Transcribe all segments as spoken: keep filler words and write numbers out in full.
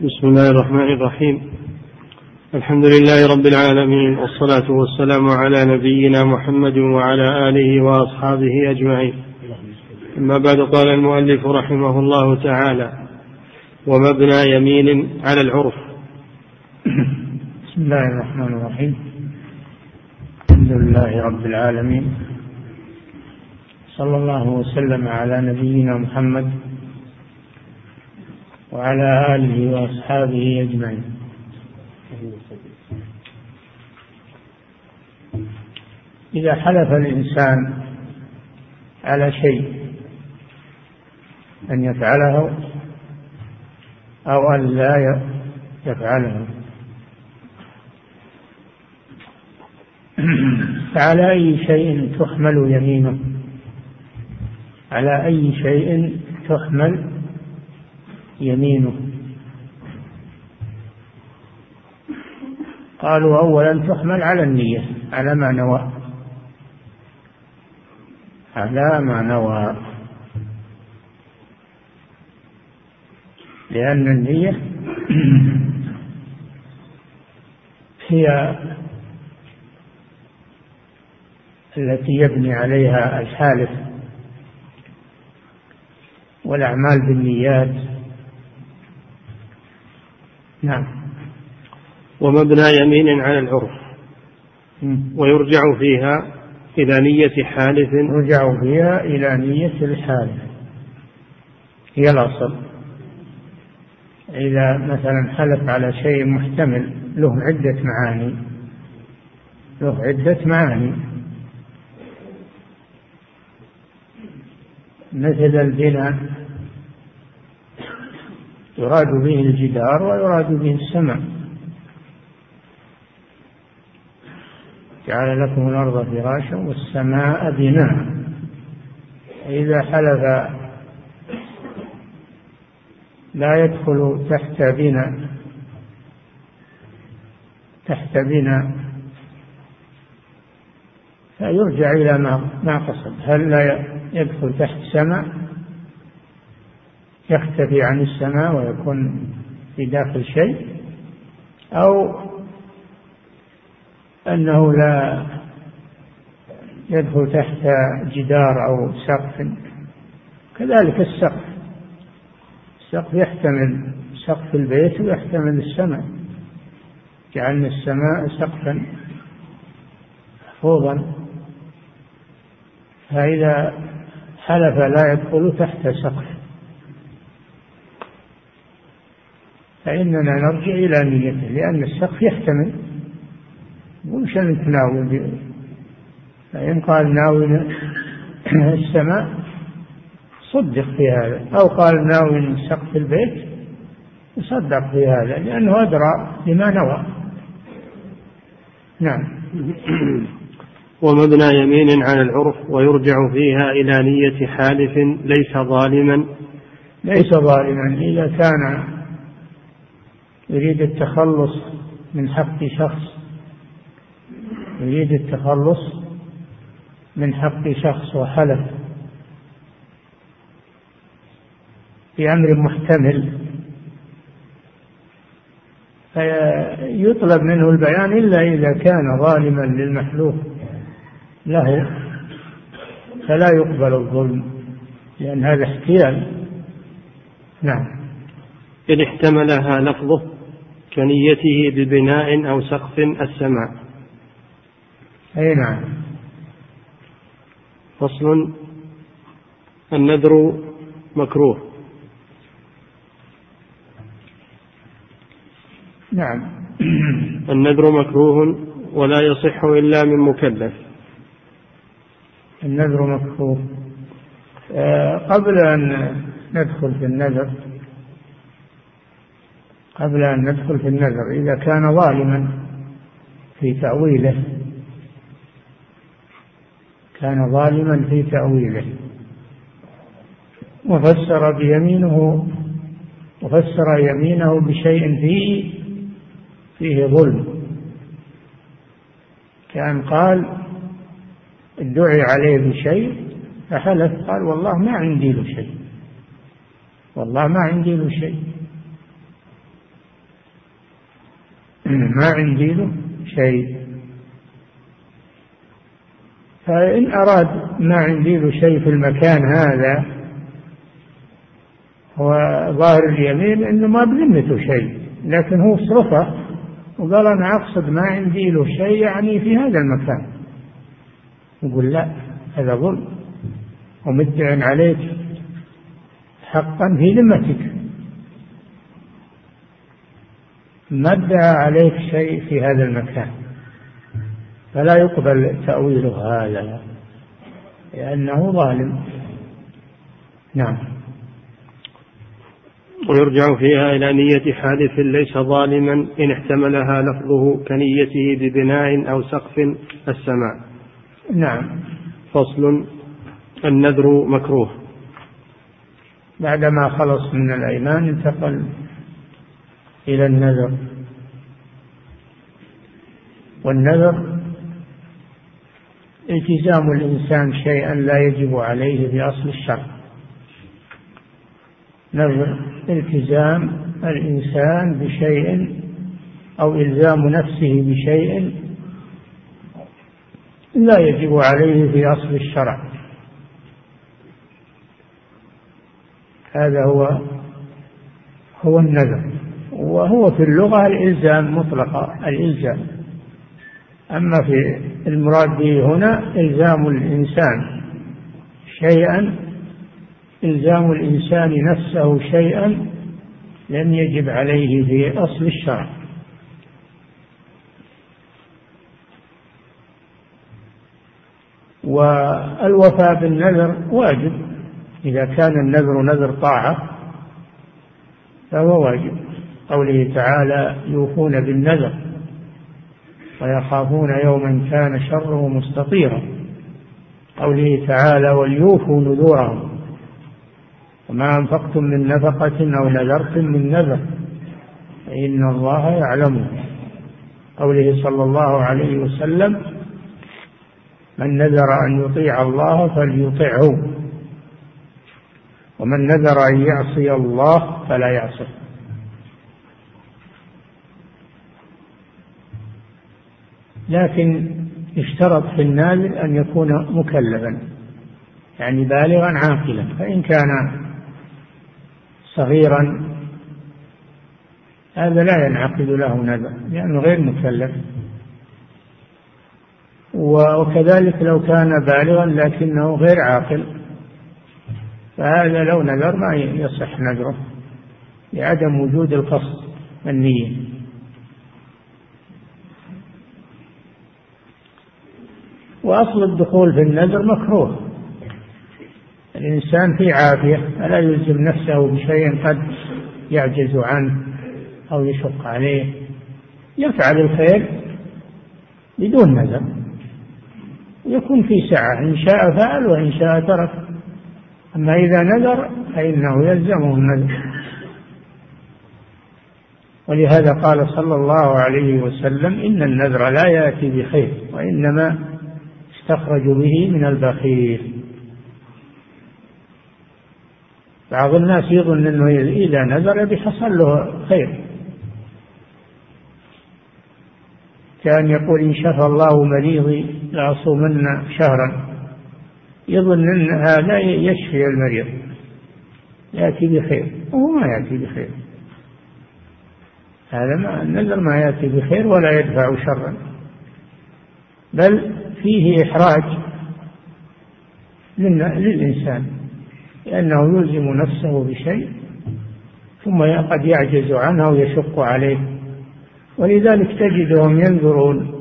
بسم الله الرحمن الرحيم. الحمد لله رب العالمين، والصلاة والسلام على نبينا محمد وعلى آله وأصحابه أجمعين. أما بعد، قال المؤلف رحمه الله تعالى: ومبنى يمين على العرف. بسم الله الرحمن الرحيم. الحمد لله رب العالمين، صلى الله وسلم على نبينا محمد وعلى آله وأصحابه أجمعين. إذا حلف الإنسان على شيء أن يفعله أو أن لا يفعله، فعلى أي شيء تحمل يمينه؟ على أي شيء تحمل يمينه؟ قالوا أولا تحمل على النية، على ما نوى، على ما نوى، لأن النية هي التي يبني عليها الحالف، والأعمال بالنيات. نعم. ومبنى يمين على العرف، ويرجع فيها إلى نية حالف. يرجع فيها إلى نية الحالف، هي الأصل. إذا مثلا حلف على شيء محتمل له عدة معاني، له عدة معاني مثل البناء، يراد به الجدار ويراد به السماء. جعل لكم الأرض فراشا والسماء بناء. إذا حلف لا يدخل تحت بناء، تحت بناء، فيرجع إلى ما قصد. هل لا يدخل تحت سماء يختفي عن السماء ويكون في داخل شيء، أو أنه لا يدخل تحت جدار أو سقف؟ كذلك السقف، السقف يحتمل سقف البيت ويحتمل السماء، جعلنا السماء سقفا محفوظا. فإذا حلف لا يدخل تحت سقف فإننا نرجع إلى نيته، لأن السقف يحتمل، وش نتناول؟ فإن قال ناوي السماء صدق في هذا، أو قال ناوي سقف البيت يصدق في هذا، لأنه أدرى بما نوى. نعم. ومبنى يمين على العرف، ويرجع فيها إلى نية حالف ليس ظالما. ليس ظالما إذا كان يريد التخلص من حق شخص، يريد التخلص من حق شخص وحلف في أمر محتمل، فيطلب منه البيان إلا إذا كان ظالما للمحلوف له، فلا يقبل الظلم، لأن هذا احتيال. نعم. إن احتملها لفظه كنيته ببناء أو سقف السماء. أي نعم. فصل: النذر مكروه. نعم. النذر مكروه ولا يصح إلا من مكلف. النذر مكروه. آه قبل أن ندخل في النذر قبل أن ندخل في النذر إذا كان ظالما في تأويله، كان ظالما في تأويله وفسر بيمينه وفسر يمينه بشيء فيه فيه ظلم، كان قال ادعي عليه بشيء فحلف قال والله ما عندي له شيء، والله ما عندي له شيء، ما عندي له شيء. فإن أراد ما عندي له شيء في المكان هذا، هو ظاهر اليمين إنه ما بذمته شيء، لكن هو صرفه وقال أنا أقصد ما عندي له شيء يعني في هذا المكان، يقول لا، هذا ظلم ومدع عليك حقا في ذمتك، ما ادعى عليك شيء في هذا المكان، فلا يقبل تأويله هذا لأنه ظالم. نعم. ويرجع فيها إلى نية حادث ليس ظالما إن احتملها لفظه كنيته ببناء أو سقف السماء. نعم. فصل. النذر مكروه. بعدما خلص من الأيمان انتقل إلى النذر. والنذر التزام الإنسان شيئا لا يجب عليه بأصل الشرع. نذر التزام الإنسان بشيء أو إلزام نفسه بشيء لا يجب عليه في أصل الشرع، هذا هو هو النذر. وهو في اللغة الإلزام مطلقة، الإلزام. أما في المراد به هنا إلزام الإنسان شيئا، إلزام الإنسان نفسه شيئا لم يجب عليه في أصل الشرع. والوفاء بالنذر واجب، إذا كان النذر نذر طاعة فهو واجب. قوله تعالى يوفون بالنذر ويخافون يوما كان شره مستطيرا. قوله تعالى وليوفوا نذورهم وما أنفقتم من نفقة أو نذرتم من نذر فإن الله يعلمه. قوله صلى الله عليه وسلم من نذر أن يطيع الله فليطعه ومن نذر أن يعصي الله فلا يعصه. لكن اشترط في الناذر أن يكون مكلفا يعني بالغا عاقلا، فإن كان صغيرا هذا لا ينعقد له نذر لأنه غير مكلف. وكذلك لو كان بالغا لكنه غير عاقل فهذا لو نذر ما يصح نذره لعدم وجود القصد النية. وأصل الدخول في النذر مكروه. الإنسان في عافية فلا يلزم نفسه بشيء قد يعجز عنه أو يشق عليه، يفعل الخير بدون نذر، يكون في سعة، إن شاء فعل وإن شاء ترك. أما إذا نذر فإنه يلزمه النذر. ولهذا قال صلى الله عليه وسلم إن النذر لا يأتي بخير وإنما استخرج به من البخيل. بعض الناس يظن أنه إذا نذر بحصل له خير، كان يقول إن شفى الله مريضي لأصومن شهرا، يظن أن هذا يشفي المريض يأتي بخير وهو ما يأتي بخير. هذا ما النذر ما يأتي بخير ولا يدفع شرا، بل فيه إحراج للإنسان لأنه يلزم نفسه بشيء ثم قد يعجز عنه ويشق عليه. ولذلك تجدهم ينذرون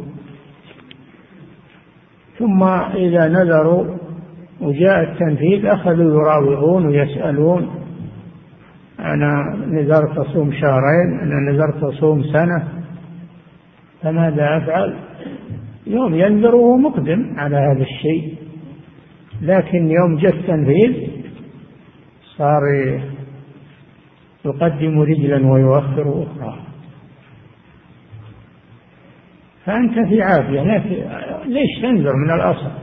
ثم إذا نذروا وجاء التنفيذ أخذوا يراوغون ويسألون أنا نذرت أصوم شهرين، أنا نذرت أصوم سنة، فماذا أفعل؟ يوم ينذر وهو مقدم على هذا الشيء، لكن يوم جاء التنفيذ صار يقدم رجلا ويؤخر أخرى. فأنت في عافية، ليش تنذر من الأصل؟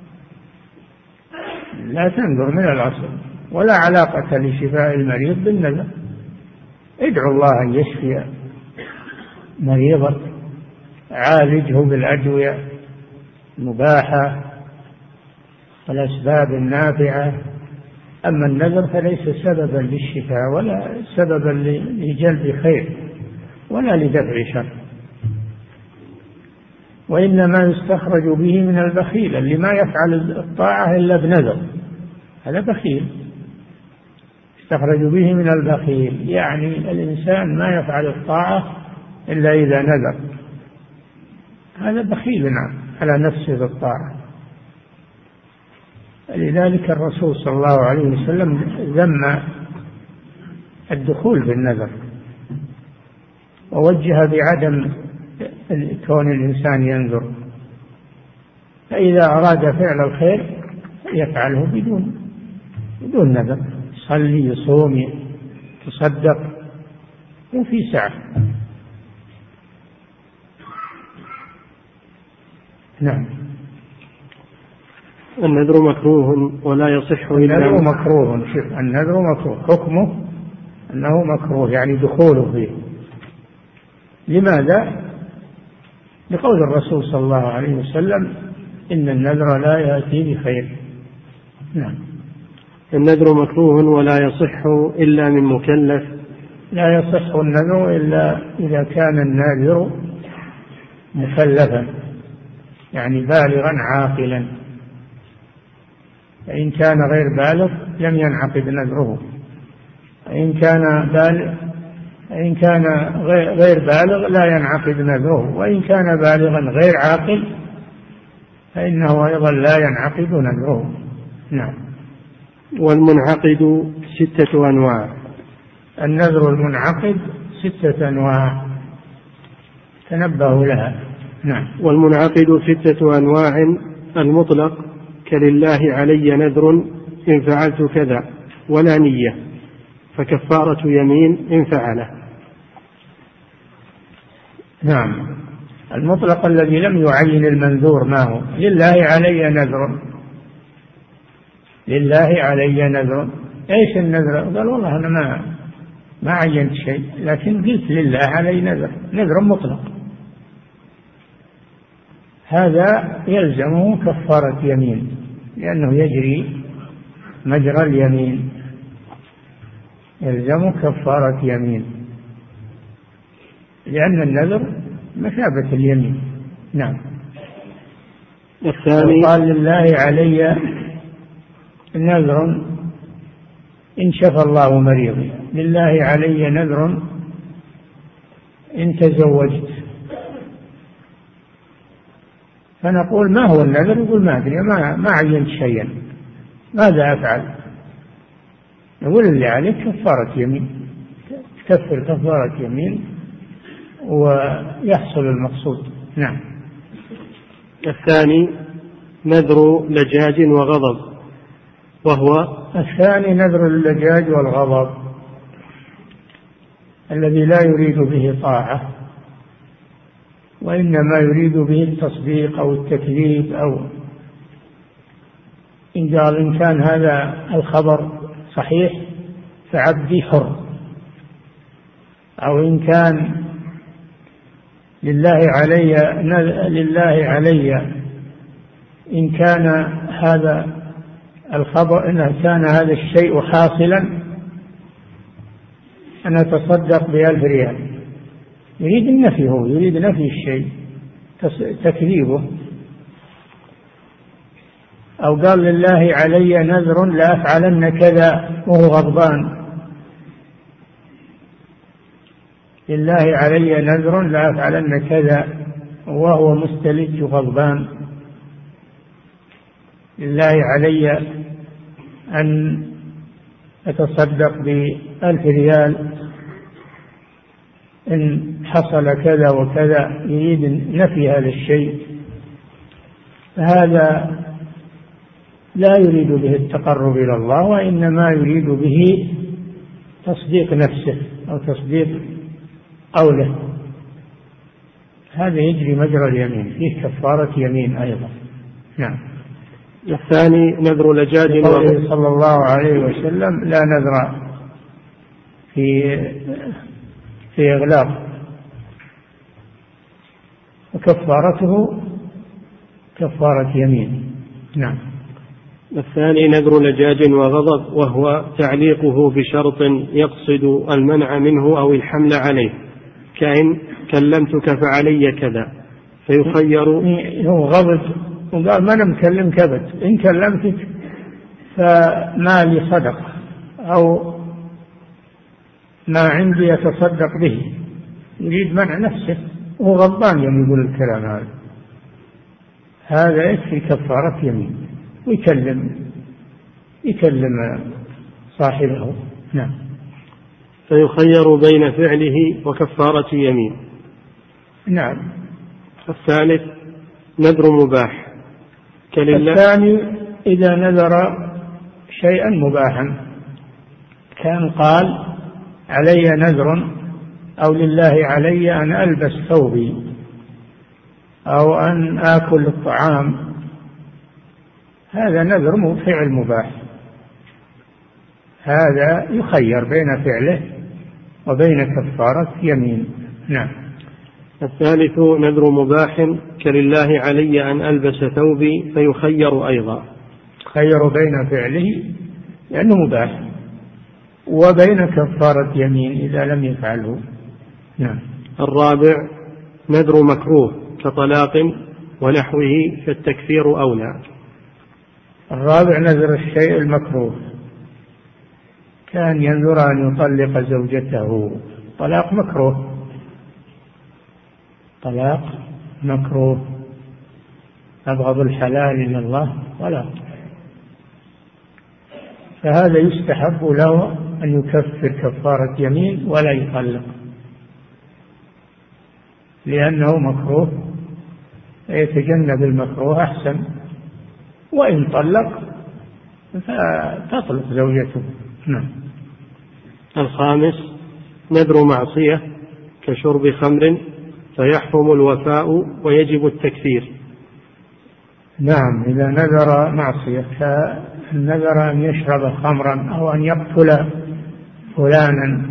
لا تنذر من الأصل، ولا علاقة لشفاء المريض بالنذر. ادعو الله أن يشفي مريضك عالجه بالأدوية المباحة والأسباب النافعة. أما النذر فليس سببا للشفاء ولا سببا لجلب خير ولا لدفع شر، وإنما يستخرج به من البخيل اللي ما يفعل الطاعة إلا بنذر، هذا بخيل. يستخرج به من البخيل يعني الإنسان ما يفعل الطاعة إلا إذا نذر، هذا بخيل نعم على نفسه بالطاعة. لذلك الرسول صلى الله عليه وسلم ذم الدخول بالنذر ووجه بعدم كون الإنسان ينذر، فإذا أراد فعل الخير يفعله بدون بدون نذر، يصلي يصوم يتصدق وفي سعة. نعم. النذر مكروه ولا يصح إلا النذر مكروه. شوف النذر مكروه، حكمه أنه مكروه يعني دخوله فيه. لماذا؟ لقول الرسول صلى الله عليه وسلم إن النذر لا يأتي بخير. نعم. النذر مكروه ولا يصح إلا من مكلف. لا يصح النذر إلا إذا كان الناذر مكلفا يعني بالغا عاقلا، فإن كان غير بالغ لم ينعقد نذره، إن كان بالغ إن كان غير بالغ لا ينعقد نذره، وإن كان بالغا غير عاقل فإنه أيضا لا ينعقد نذره. نعم. والمنعقد ستة أنواع. النذر المنعقد ستة أنواع تنبهوا لها. نعم. والمنعقد ستة أنواع: المطلق كلله علي نذر إن فعلت كذا ولا نية فكفارة يمين إن فعله. نعم. المطلق الذي لم يعين المنذور ما هو: لله علي نذر، لله علي نذر. ايش النذر؟ قال والله انا ما ما عينت شيء لكن قلت لله علي نذر، نذر مطلق، هذا يلزمه كفارة يمين لأنه يجري مجرى اليمين، يلزمه كفارة يمين لأن النذر مثابة اليمين. نعم. الثاني: قال لله علي نذر إن شفى الله مريضي، لله علي نذر إن تزوجت. فنقول ما هو النذر؟ يقول ما أدري، ما, ما عينت شيئا، ماذا أفعل؟ نقول اللي عليك كفارة يمين، تكفر كفارة يمين ويحصل المقصود. نعم. الثاني: نذر لجاج وغضب، وهو الثاني نذر اللجاج والغضب الذي لا يريد به طاعة وإنما يريد به التصديق أو التكذيب، أو إن قال إن كان هذا الخبر صحيح فعبدي حر، أو إن كان لله علي لله علي إن كان هذا الخبر إن كان هذا الشيء حاصلا أنا أتصدق بألف ريال، يريد النفي، هو يريد نفي الشيء تكذيبه. أو قال لله علي نذر لأفعلن كذا وهو غضبان، لله علي نذر لأفعلن كذا وهو مستلج غضبان، لله علي أن أتصدق بألف ريال إن حصل كذا وكذا، يريد نفي هذا الشيء، فهذا لا يريد به التقرب إلى الله وإنما يريد به تصديق نفسه أو تصديق قوله، هذا يجري مجرى اليمين، فيه كفارة يمين أيضا. نعم. الثاني نذر لجاج قوله صلى الله عليه وسلم لا نذر في في إغلاق وكفارته كفارة يمين. نعم. الثاني نذر لجاج وغضب، وهو تعليقه بشرط يقصد المنع منه أو الحمل عليه، كأن كلمتك فعلي كذا، فيخير. هو غضب وقال ما أنا مكلم كبت، إن كلمتك فما لي صدقة أو ما عندي يتصدق به، يريد منع نفسه وهو غضبان يوم يقول الكلام هذا، هذا يكفي كفارة يمين ويكلم يكلم صاحبه. نعم. فيخير بين فعله وكفارة يمين. نعم. الثالث نذر مباح كلله. الثاني إذا نذر شيئا مباحا، كان قال علي نذر أو لله علي أن ألبس ثوبي أو أن آكل الطعام، هذا نذر فعل مباح، هذا يخير بين فعله وبين كفارة يمين. نعم. الثالث نذر مباح كلله علي أن ألبس ثوبي، فيخير أيضا، خير بين فعله لأنه مباح وبين كفارة يمين إذا لم يفعله. نعم. الرابع نذر مكروه كطلاق ونحوه، فالتكفير أولى. الرابع نذر الشيء المكروه، كان ينذر أن يطلق زوجته، طلاق مكروه، طلاق مكروه، أبغض الحلال من الله ولا، فهذا يستحب له أن يكفر كفارة يمين ولا يطلق لأنه مكروه، يتجنب المكروه أحسن، وإن طلق فتطلق زوجته. نعم. الخامس نذر معصية كشرب خمر، فيحرم الوفاء ويجب التكفير. نعم. إذا نذر معصية كنذر أن يشرب خمرا أو أن يقتل فلانا،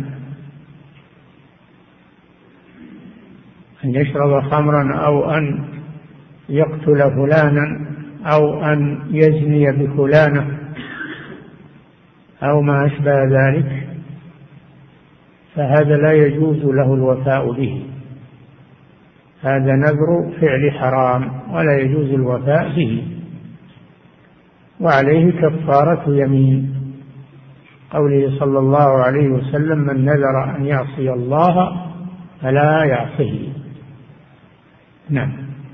أن يشرب خمرا أو أن يقتل فلانا أو أن يزني بفلانة أو ما أشبه ذلك، فهذا لا يجوز له الوفاء به، هذا نذر فعل حرام ولا يجوز الوفاء به، وعليه كفارة يمين، قوله صلى الله عليه وسلم من نذر أن يعصي الله فلا يعصيه. نعم.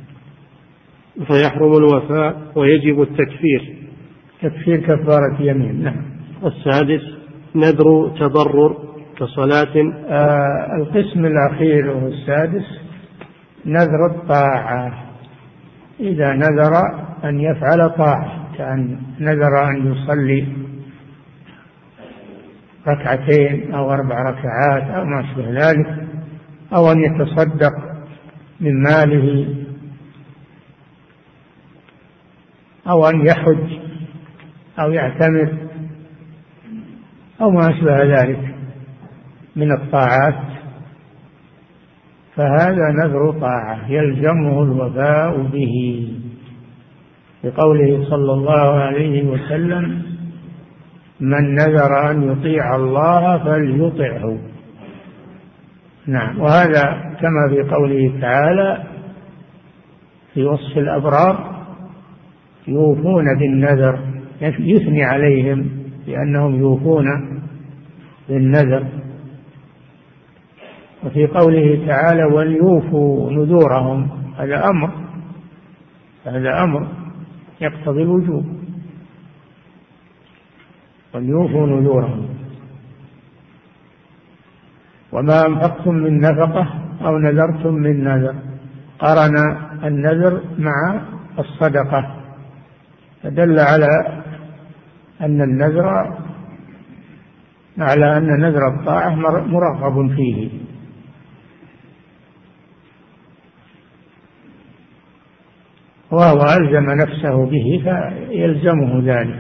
فيحرم الوفاء ويجب التكفير، تكفير كفارة يمين. نعم. السادس نذر تضرر كصلاة. آه القسم الأخير وهو السادس نذر الطاعة، إذا نذر أن يفعل طاعة، كأن نذر أن يصلي ركعتين أو أربع ركعات أو ما أشبه ذلك، أو أن يتصدق من ماله، أو أن يحج أو يعتمر أو ما أشبه ذلك من الطاعات، فهذا نذر طاعة يلزمه الوفاء به، بقوله صلى الله عليه وسلم من نذر أن يطيع الله فليطعه. نعم. وهذا كما في قوله تعالى في وصف الأبرار يوفون بالنذر، يثني عليهم لأنهم يوفون بالنذر. وفي قوله تعالى وليوفوا نذورهم، هذا أمر، هذا أمر يقتضي الوجوب، وليوفوا نذورهم. وما أنفقتم من نفقة أو نذرتم من نذر، قرن النذر مع الصدقة، فدل على أن النذر على أن نذر الطاعة مرغب فيه. وهو ألزم نفسه به فيلزمه ذلك،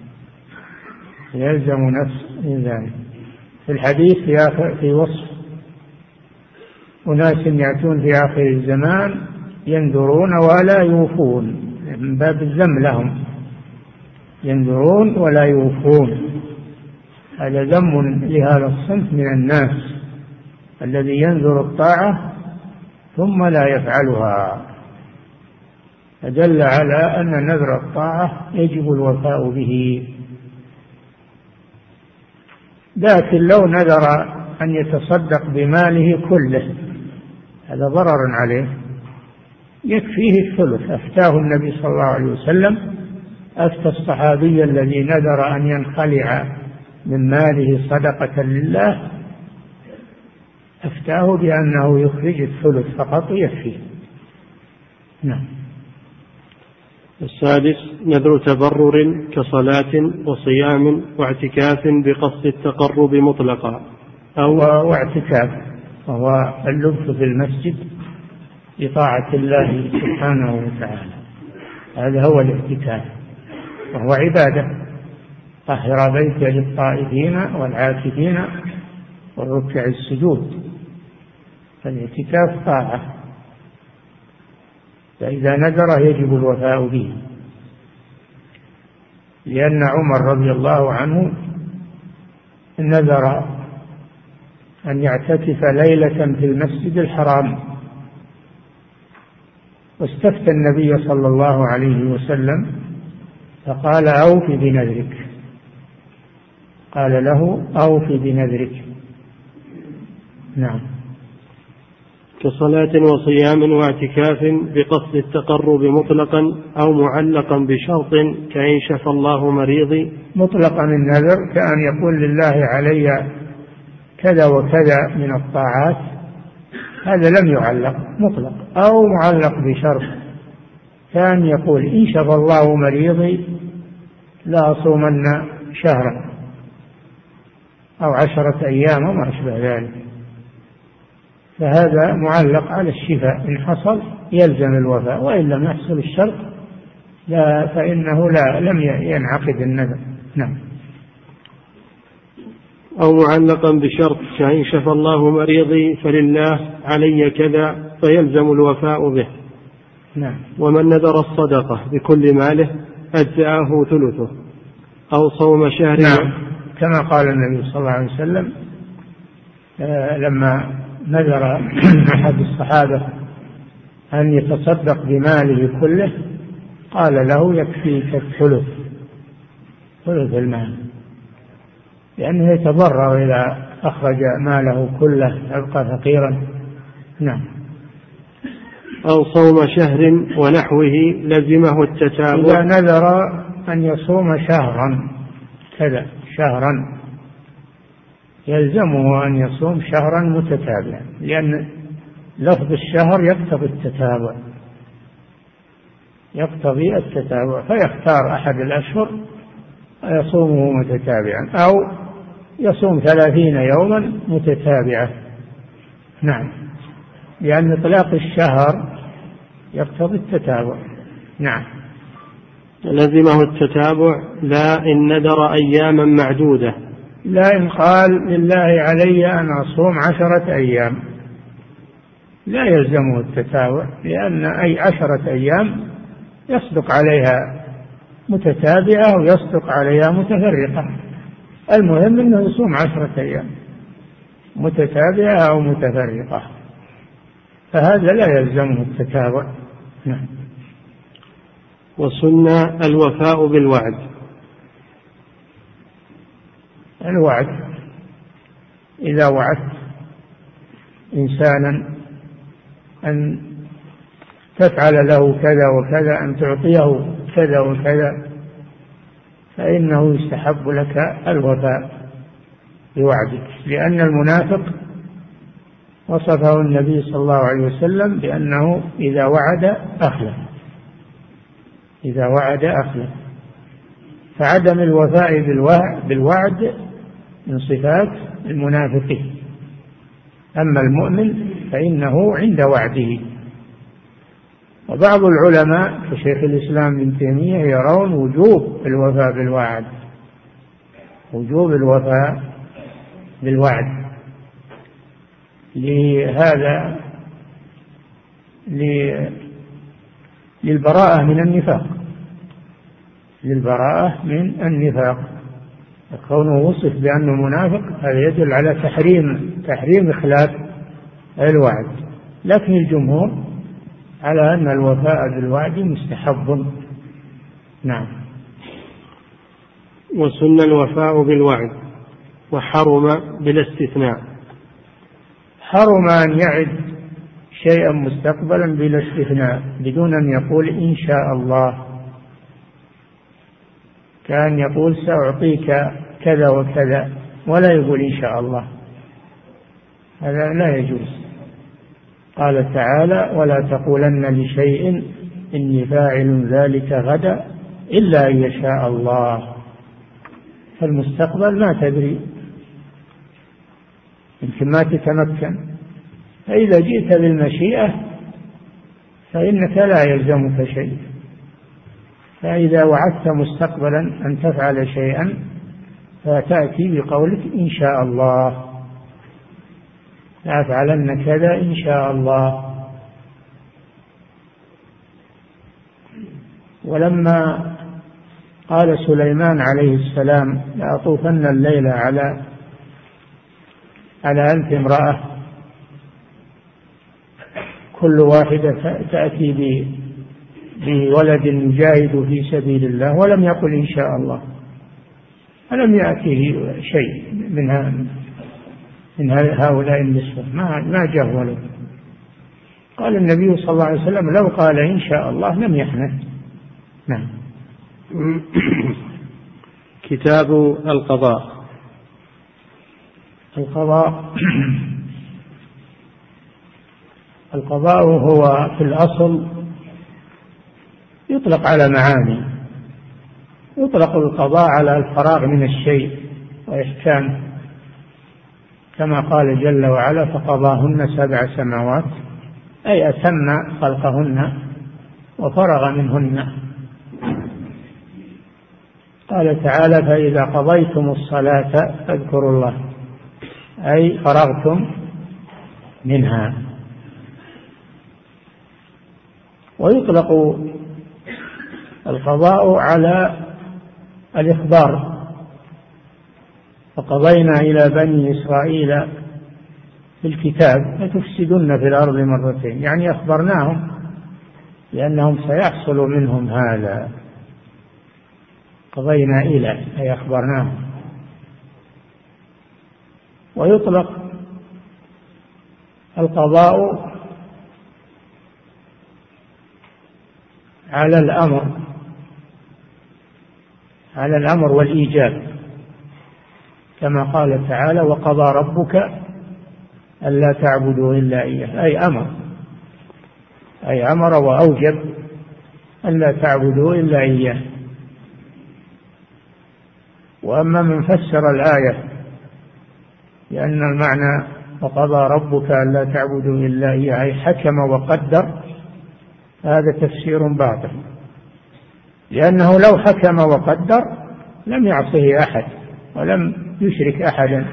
يلزم نفسه ذلك. في الحديث في, في وصف أناس يأتون في آخر الزمان ينذرون ولا يوفون، من باب الذم لهم، ينذرون ولا يوفون. هذا ذم لهذا الصنف من الناس الذي ينذر الطاعة ثم لا يفعلها، فدل على أن نذر الطاعة يجب الوفاء به. لكن لو نذر أن يتصدق بماله كله هذا ضرر عليه، يكفيه الثلث. أفتاه النبي صلى الله عليه وسلم، أفتى الصحابي الذي نذر أن ينخلع من ماله صدقة لله، أفتاه بأنه يخرج الثلث فقط يكفيه. نعم. السادس نذر تبرر كصلاة وصيام واعتكاف بقصد التقرب مطلقا، أو واعتكاف وهو اللبث في المسجد بطاعة الله سبحانه وتعالى، هذا هو الاعتكاف وهو عبادة. طهر بيتي للطائفين والعاكفين والركع السجود، فالاعتكاف طاعة، فإذا نذر يجب الوفاء به، لأن عمر رضي الله عنه نذر أن يعتكف ليلة في المسجد الحرام، واستفتى النبي صلى الله عليه وسلم فقال أوف بنذرك، قال له أوف بنذرك. نعم. كصلاة وصيام واعتكاف بقصد التقرب مطلقا أو معلقا بشرط كأن شفى الله مريضي. مطلقا النذر كأن يقول لله علي كذا وكذا من الطاعات، هذا لم يعلق مطلق. أو معلق بشرط كان يقول إن شفى الله مريضي لا أصومن شهرا أو عشرة أيام وما أشبه ذلك، فهذا معلق على الشفاء، إن حصل يلزم الوفاء، وإن لم يحصل الشرط لا فإنه لا لم ينعقد النذر. نعم. أو معلقا بشرط كأن شفى الله مريضي فلله علي كذا فيلزم الوفاء به. نعم. ومن نذر الصدقة بكل ماله أجزأه ثلثه. أو صوم شهر. نعم. كما قال النبي صلى الله عليه وسلم آه لما نذر أحد الصحابة أن يتصدق بماله كله قال له يكفيك الثلث، ثلث المال، لأنه يتضرر إذا أخرج ماله كله يبقى فقيرا. نعم. أو صوم شهر ونحوه لزمه التتابع. إذا نذر أن يصوم شهرا كذا شهرا يلزمه أن يصوم شهرا متتابعا، لأن لفظ الشهر يقتضي التتابع، يقتضي التتابع، فيختار أحد الأشهر ويصومه متتابعا، أو يصوم ثلاثين يوما متتابعة. نعم. لأن إطلاق الشهر يقتضي التتابع. نعم. لزمه التتابع لا إن نذر أياما معدودة. لا إن قال لله علي أن أصوم عشرة أيام لا يلزمه التتابع، لأن أي عشرة أيام يصدق عليها متتابعة ويصدق عليها متفرقة، المهم أنه يصوم عشرة أيام متتابعة أو متفرقة، فهذا لا يلزمه التتابع. نعم. وسنة الوفاء بالوعد. الوعد إذا وعدت إنسانا أن تفعل له كذا وكذا، أن تعطيه كذا وكذا، فإنه يستحب لك الوفاء بوعدك، لأن المنافق وصفه النبي صلى الله عليه وسلم بأنه إذا وعد أخلف، إذا وعد أخلف، فعدم الوفاء بالوعد من صفات المنافقين. أما المؤمن فإنه عند وعده. وبعض العلماء كشيخ الإسلام ابن تيمية يرون وجوب الوفاء بالوعد، وجوب الوفاء بالوعد، لهذا للبراءة من النفاق، للبراءة من النفاق. كونه وصف بأنه منافق هذا يدل على تحريم تحريم إخلاف الوعد، لكن الجمهور على أن الوفاء بالوعد مستحب. نعم. وسن الوفاء بالوعد وحرم بلا استثناء. حرم أن يعد شيئا مستقبلا بلا استثناء بدون أن يقول إن شاء الله، كان يقول سأعطيك كذا وكذا ولا يقول إن شاء الله، هذا لا يجوز. قال تعالى ولا تقولن لشيء إني فاعل ذلك غدا إلا أن يشاء الله. فالمستقبل ما تدري، يمكن ما تتمكن، فإذا جئت بالمشيئة فإنك لا يلزمك شيء. فإذا وعدت مستقبلا أن تفعل شيئا فتأتي بقولك إن شاء الله، لأفعلن كذا إن شاء الله. ولما قال سليمان عليه السلام لأطوفن الليل على على ألف امرأة كل واحدة تأتي بولد يجاهد في سبيل الله، ولم يقل إن شاء الله، ولم يأتيه شيء من من هؤلاء النسوة، ما ما جاء ولد. قال النبي صلى الله عليه وسلم لو قال إن شاء الله لم يحنث. نعم. كتاب القضاء. القضاء القضاء هو في الأصل يطلق على معاني. يطلق القضاء على الفراغ من الشيء وإحكامه، كما قال جل وعلا فقضاهن سبع سماوات، أي أتم خلقهن وفرغ منهن. قال تعالى فإذا قضيتم الصلاة فاذكروا الله، أي فرغتم منها. ويطلق القضاء على الإخبار، فقضينا إلى بني إسرائيل في الكتاب لتفسدن في الأرض مرتين، يعني أخبرناهم لأنهم سيحصل منهم هذا. قضينا إلى أي أخبرناهم. ويطلق القضاء على الأمر على الأمر والإيجاب، كما قال تعالى وقضى ربك ألا تعبدوا إلا إياه، أي أمر أي أمر وأوجب ألا تعبدوا إلا إياه. وأما من فسر الآية لأن المعنى وقضى ربك ألا تعبدوا إلا إياه أي حكم وقدر، هذا تفسير باطل، لأنه لو حكم وقدر لم يعصه أحد ولم يشرك أحدا.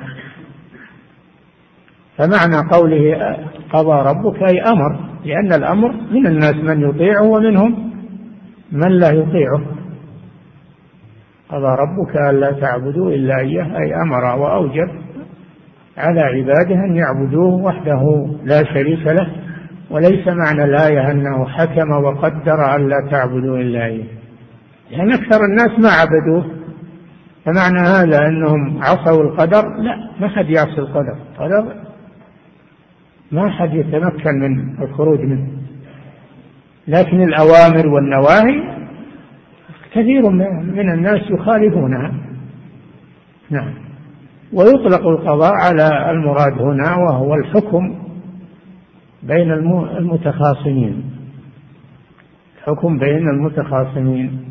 فمعنى قوله قضى ربك أي أمر، لأن الأمر من الناس من يطيعه ومنهم من لا يطيعه. قضى ربك ألا تعبدوا إلا إياه أي أمر وأوجب على عباده أن يعبدوه وحده لا شريك له. وليس معنى الآية أنه حكم وقدر ألا تعبدوا إلا إياه، لأن أكثر الناس ما عبدوه، فمعنى هذا أنهم عصوا القدر؟ لا، ما حد يعصي القدر، القدر ما حد يتمكن من الخروج منه، لكن الأوامر والنواهي كثير من الناس يخالفونها. نعم. ويطلق القضاء على المراد هنا وهو الحكم بين المتخاصمين، الحكم بين المتخاصمين.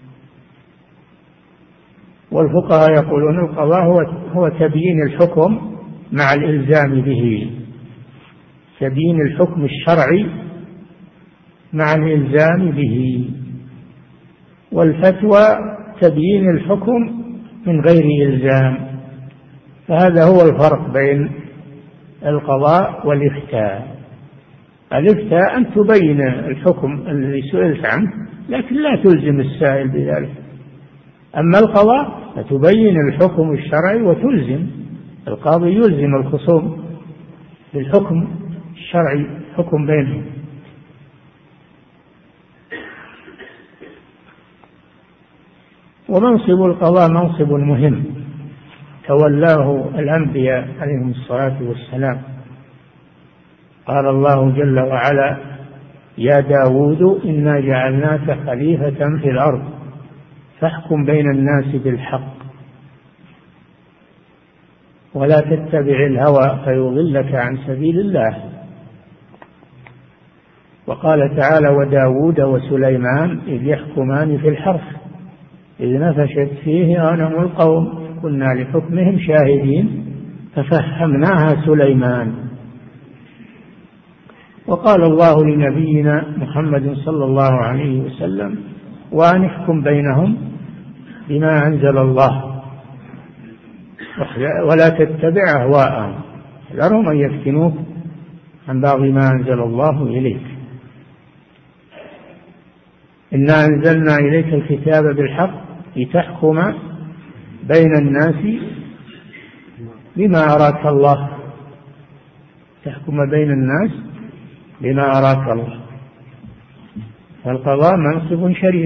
والفقهاء يقولون القضاء هو هو تبيين الحكم مع الإلزام به، تبيين الحكم الشرعي مع الإلزام به. والفتوى تبيين الحكم من غير إلزام. فهذا هو الفرق بين القضاء والإفتاء. الإفتاء أن تبين الحكم الذي سئلت عنه، لكن لا تلزم السائل بذلك. أما القضاء فتبين الحكم الشرعي وتلزم، القاضي يلزم الخصوم بالحكم الشرعي، حكم بينهم. ومنصب القضاء منصب مهم تولاه الأنبياء عليهم الصلاة والسلام. قال الله جل وعلا: يا داود إنا جعلناك خليفة في الأرض فاحكم بين الناس بالحق ولا تتبع الهوى فيضلك عن سبيل الله. وقال تعالى: وداود وسليمان إذ يحكمان في الحرث إذ نفشت فيه غنم القوم كنا لحكمهم شاهدين ففهمناها سليمان. وقال الله لنبينا محمد صلى الله عليه وسلم: وأن احكم بينهم بما أنزل الله ولا تتبع أهواءهم ذرهم أن يفتنوك عن بعض ما أنزل الله إليك. إنا أنزلنا إليك الكتاب بالحق لتحكم بين الناس بما أراك الله، تحكم بين الناس بما أراك الله. فالقضاء منصب شريف،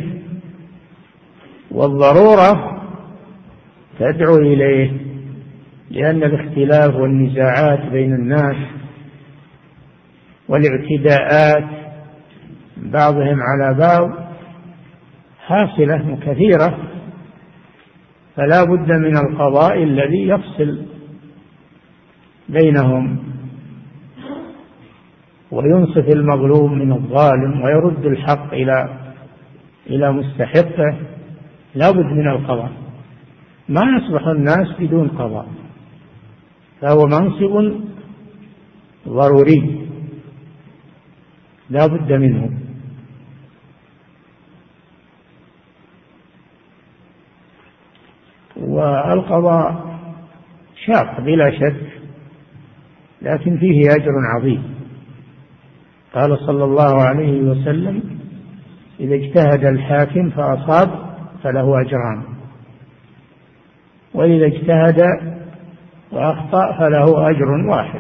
والضرورة تدعو إليه، لأن الاختلاف والنزاعات بين الناس والاعتداءات بعضهم على بعض حاصلة كثيرة، فلا بد من القضاء الذي يفصل بينهم وينصف المظلوم من الظالم ويرد الحق إلى إلى مستحقه. لا بد من القضاء، ما يصلح الناس بدون قضاء، فهو منصب ضروري لا بد منه. والقضاء شاق بلا شك، لكن فيه أجر عظيم. قال صلى الله عليه وسلم: إذا اجتهد الحاكم فأصاب فله أجران، وإذا اجتهد وأخطأ فله أجر واحد.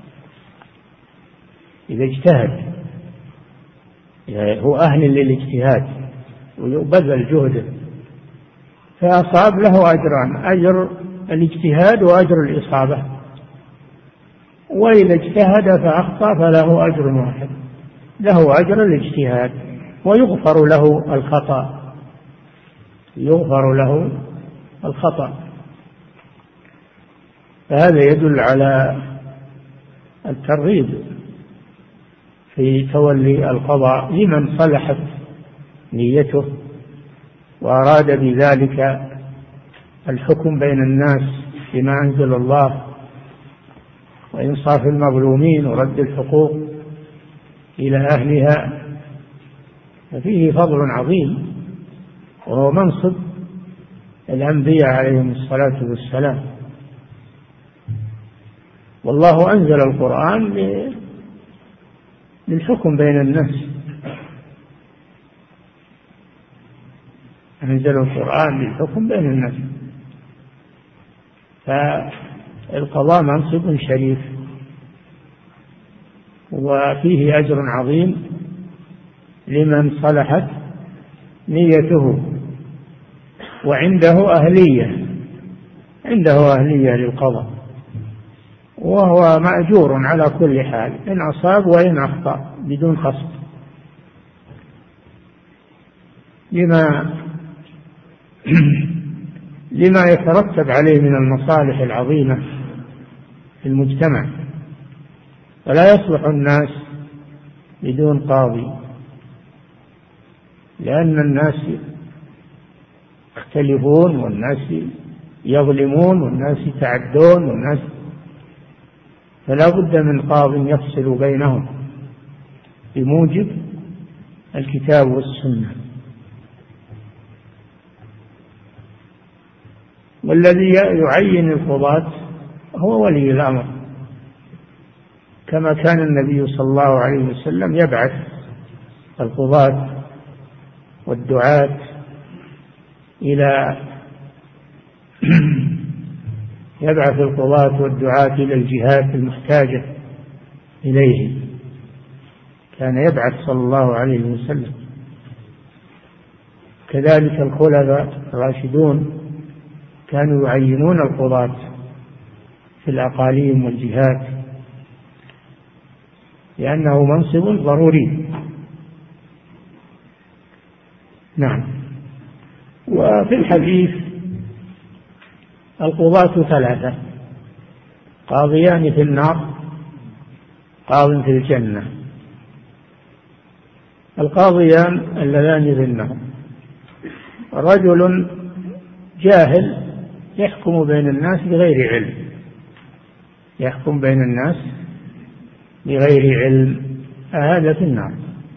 إذا اجتهد هو أهل للاجتهاد ويبذل جهده فأصاب له أجران: أجر الاجتهاد وأجر الإصابة. وإذا اجتهد فأخطأ فله أجر واحد، له أجر الاجتهاد ويغفر له الخطأ، يغفر له الخطأ. فهذا يدل على الترغيب في تولي القضاء لمن صلحت نيته وأراد بذلك الحكم بين الناس بما أنزل الله وإنصاف المظلومين ورد الحقوق إلى أهلها، ففيه فضل عظيم، وهو منصب الأنبياء عليهم الصلاة والسلام. والله أنزل القرآن للحكم بين الناس، أنزل القرآن للحكم بين الناس. فالقضاء منصب شريف وفيه أجر عظيم لمن صلحت نيته وعنده أهلية عنده أهلية للقضاء، وهو مأجور على كل حال إن أصاب وإن أخطأ بدون قصد، لما لما يترتب عليه من المصالح العظيمة في المجتمع. فلا يصلح الناس بدون قاضي، لأن الناس يختلفون والناس يظلمون والناس يتعدون والناس، فلا بد من قاض يفصل بينهم بموجب الكتاب والسنة. والذي يعين القضاة هو ولي الأمر، كما كان النبي صلى الله عليه وسلم يبعث القضاة والدعاة إلى يبعث القضاة والدعاة إلى الجهات المحتاجة إليه، كان يبعث صلى الله عليه وسلم. كذلك الخلفاء الراشدون كانوا يعينون القضاة في الأقاليم والجهات لأنه منصب ضروري. نعم. وفي الحديث القضاة ثلاثة: قاضيان في النار، قاض في الجنة. القاضيان اللذان في النار: رجل جاهل يحكم بين الناس بغير علم، يحكم بين الناس بغير علم، هذا في النار.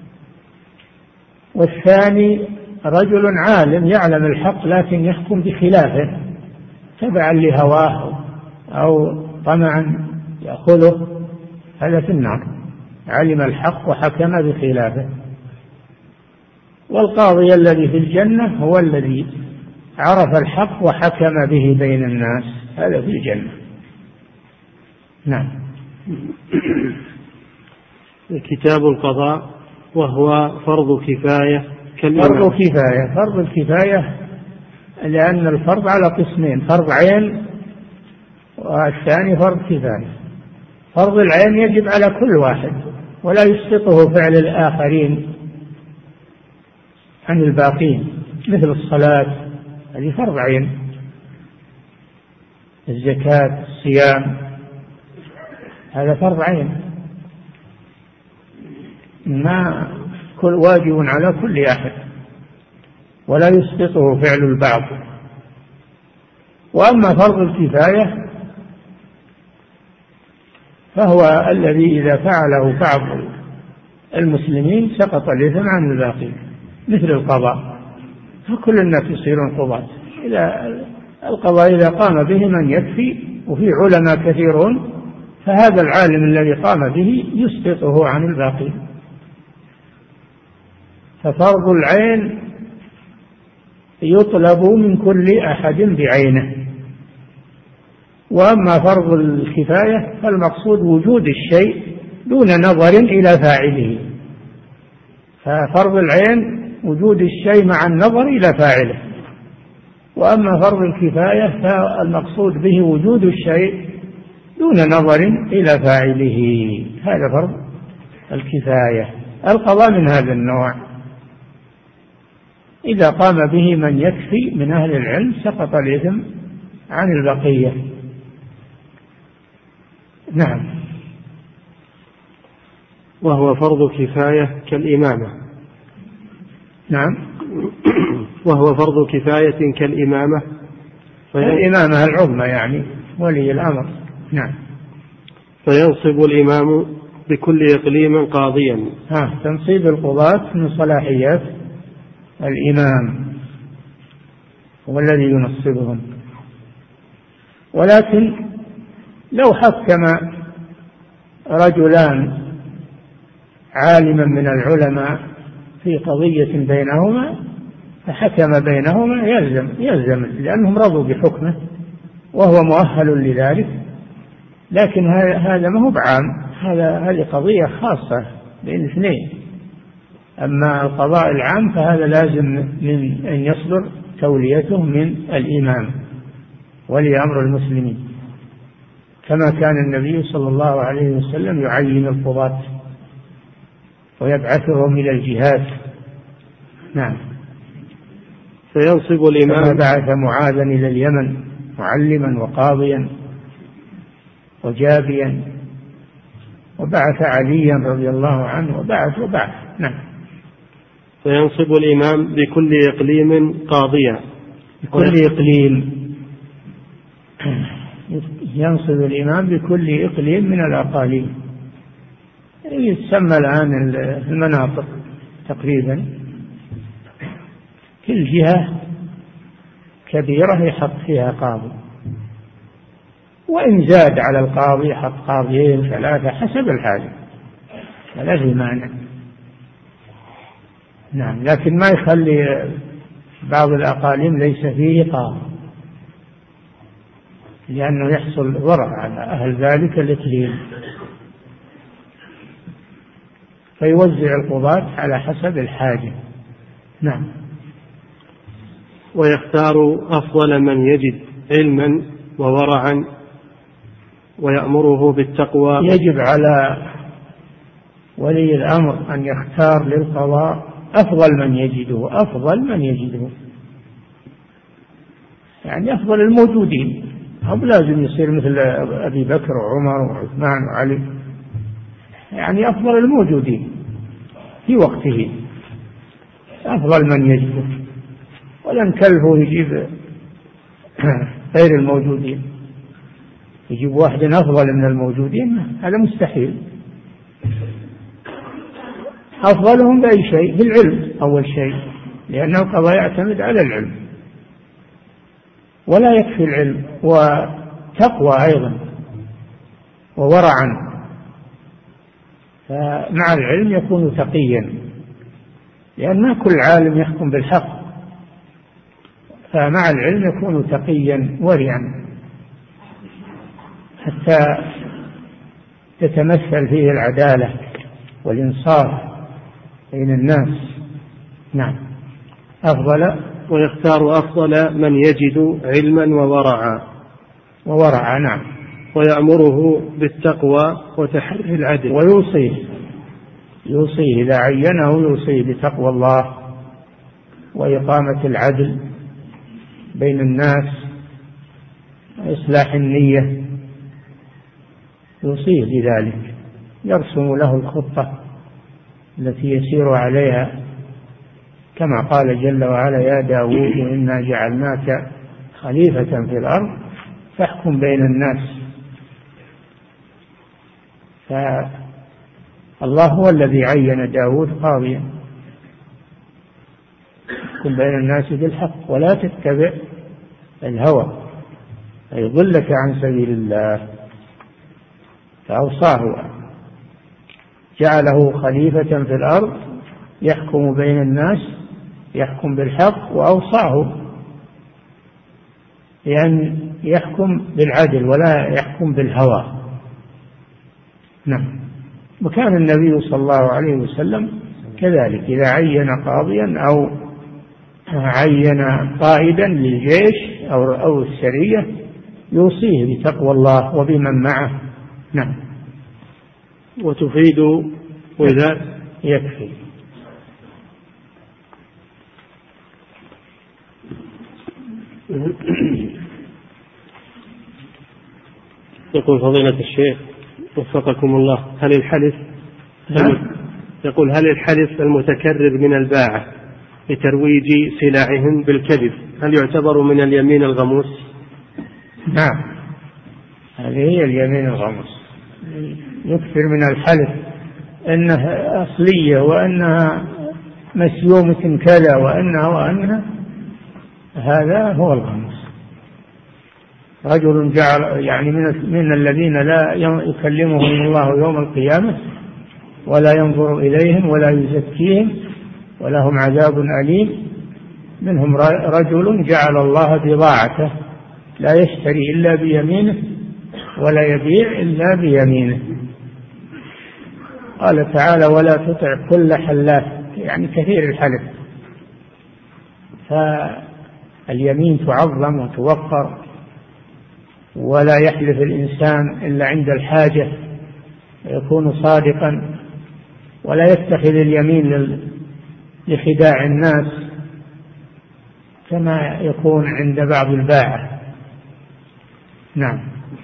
والثاني رجل عالم يعلم الحق لكن يحكم بخلافه تبعا لهواه أو طمعا يأخذه، هذا في النار، علم الحق وحكم بخلافه. والقاضي الذي في الجنة هو الذي عرف الحق وحكم به بين الناس، هذا في الجنة. نعم. كتاب القضاء، وهو فرض كفاية كالإمام. فرض كفاية، فرض الكفاية لأن الفرض على قسمين: فرض عين والثاني فرض كفاية. فرض العين يجب على كل واحد ولا يسقطه فعل الآخرين عن الباقين، مثل الصلاة هذه فرض عين، الزكاة، الصيام، هذا فرض عين ما كل واجب على كل أحد ولا يسقطه فعل البعض. وأما فرض الكفاية فهو الذي إذا فعله بعض المسلمين سقط الإثم عن الباقين، مثل القضاء، فكل الناس يصيرون قضاة. إذا القضاء إذا قام به من يكفي وفي علماء كثيرون فهذا العالم الذي قام به يسقطه عن الباقين. ففرض العين يطلب من كل أحد بعينه. وأما فرض الكفاية فالمقصود وجود الشيء دون نظر إلى فاعله. ففرض العين وجود الشيء مع النظر إلى فاعله، وأما فرض الكفاية فالمقصود به وجود الشيء دون نظر إلى فاعله، هذا فرض الكفاية. القضاء من هذا النوع، إذا قام به من يكفي من أهل العلم سقط الإثم عن البقية. نعم. وهو فرض كفاية كالإمامة. نعم. وهو فرض كفاية كالإمامة. الإمامة العظمى يعني ولي الأمر. نعم. فينصب الإمام بكل إقليم قاضيا. ها تنصيب القضاة من صلاحيات الإمام، هو الذي ينصبهم. ولكن لو حكم رجلان عالما من العلماء في قضية بينهما فحكم بينهما يلزم يلزم لأنهم رضوا بحكمه وهو مؤهل لذلك. لكن هذا ما هو بعام، هذا هذه قضية خاصة بين اثنين. أما القضاء العام فهذا لازم من أن يصدر توليته من الإمام ولي أمر المسلمين، كما كان النبي صلى الله عليه وسلم يعين القضاة ويبعثهم إلى الجهاد. نعم. فينصب الإمام كما بعث معاذا إلى اليمن معلما وقاضيا وجابيا، وبعث عليا رضي الله عنه وبعث وبعث. نعم. فينصب الإمام بكل إقليم قاضيا. بكل إقليم ينصب الإمام بكل إقليم من الأقاليم، يسمى الآن المناطق تقريبا، كل جهة كبيرة يحط فيها قاضي، وإن زاد على القاضي حط قاضيين ثلاثة حسب الحاجة فلا في مانع. نعم، لكن ما يخلي بعض الأقاليم ليس فيه قاضي، لأنه يحصل ضرر على أهل ذلك الإقليم، فيوزع القضاة على حسب الحاجة. نعم. ويختار أفضل من يجد علما وورعا ويأمره بالتقوى. يجب على ولي الأمر أن يختار للقضاء أفضل من يجده، أفضل من يجده يعني أفضل الموجودين، هم لازم يصير مثل أبي بكر وعمر وعثمان وعلي، يعني أفضل الموجودين في وقته، أفضل من يجده، ولا نكلفه يجيب غير الموجودين، يجيب واحد أفضل من الموجودين، هذا مستحيل. أفضلهم بأي شيء؟ بالعلم أول شيء، لأنه القضاء يعتمد على العلم، ولا يكفي العلم، وتقوى أيضا وورعا، فمع العلم يكون تقيا، لأن ما كل عالم يحكم بالحق، فمع العلم يكون تقيا ورعا حتى تتمثل فيه العدالة والإنصاف بين الناس. نعم. أفضل. ويختار أفضل من يجد علما وورعا. وورعا نعم. ويأمره بالتقوى وتحري العدل. ويوصيه يوصيه إذا عينه يوصيه بتقوى الله وإقامة العدل بين الناس وإصلاح النية، يوصيه بذلك، يرسم له الخطة التي يسير عليها، كما قال جل وعلا: يا داود إنا جعلناك خليفة في الأرض فاحكم بين الناس. فالله هو الذي عين داود قاضيا، احكم بين الناس بالحق ولا تتبع الهوى فيضلك عن سبيل الله. فأوصاه، جعله خليفة في الأرض يحكم بين الناس، يحكم بالحق، وأوصاه لأن يحكم بالعدل ولا يحكم بالهوى. نعم. وكان النبي صلى الله عليه وسلم كذلك، إذا عين قاضيا أو عين قائدا للجيش أو أو السرية يوصيه بتقوى الله وبمن معه. نعم. وتفيد وإذا يكفي. يقول فضيلة الشيخ وفقكم الله: هل الحلف يقول هل الحلف المتكرر من الباعة لترويج سلعهم بالكذب هل يعتبر من اليمين الغموس؟ نعم، هذه هي اليمين الغموس. يكثر من الحلف أنها أصلية وأنها مسيومة كذا وأنها وأنها، هذا هو الغموس. رجل جعل يعني من, من الذين لا يكلمهم الله يوم القيامة ولا ينظر إليهم ولا يزكيهم ولهم عذاب أليم، منهم رجل جعل الله بضاعته لا يشتري إلا بيمينه ولا يبيع إلا بيمينه. قال تعالى: ولا تطع كل حلاف، يعني كثير الحلف. فاليمين تعظم وتوقر، ولا يحلف الإنسان إلا عند الحاجة، يكون صادقا، ولا يتخذ اليمين لخداع الناس كما يكون عند بعض الباعة. نعم.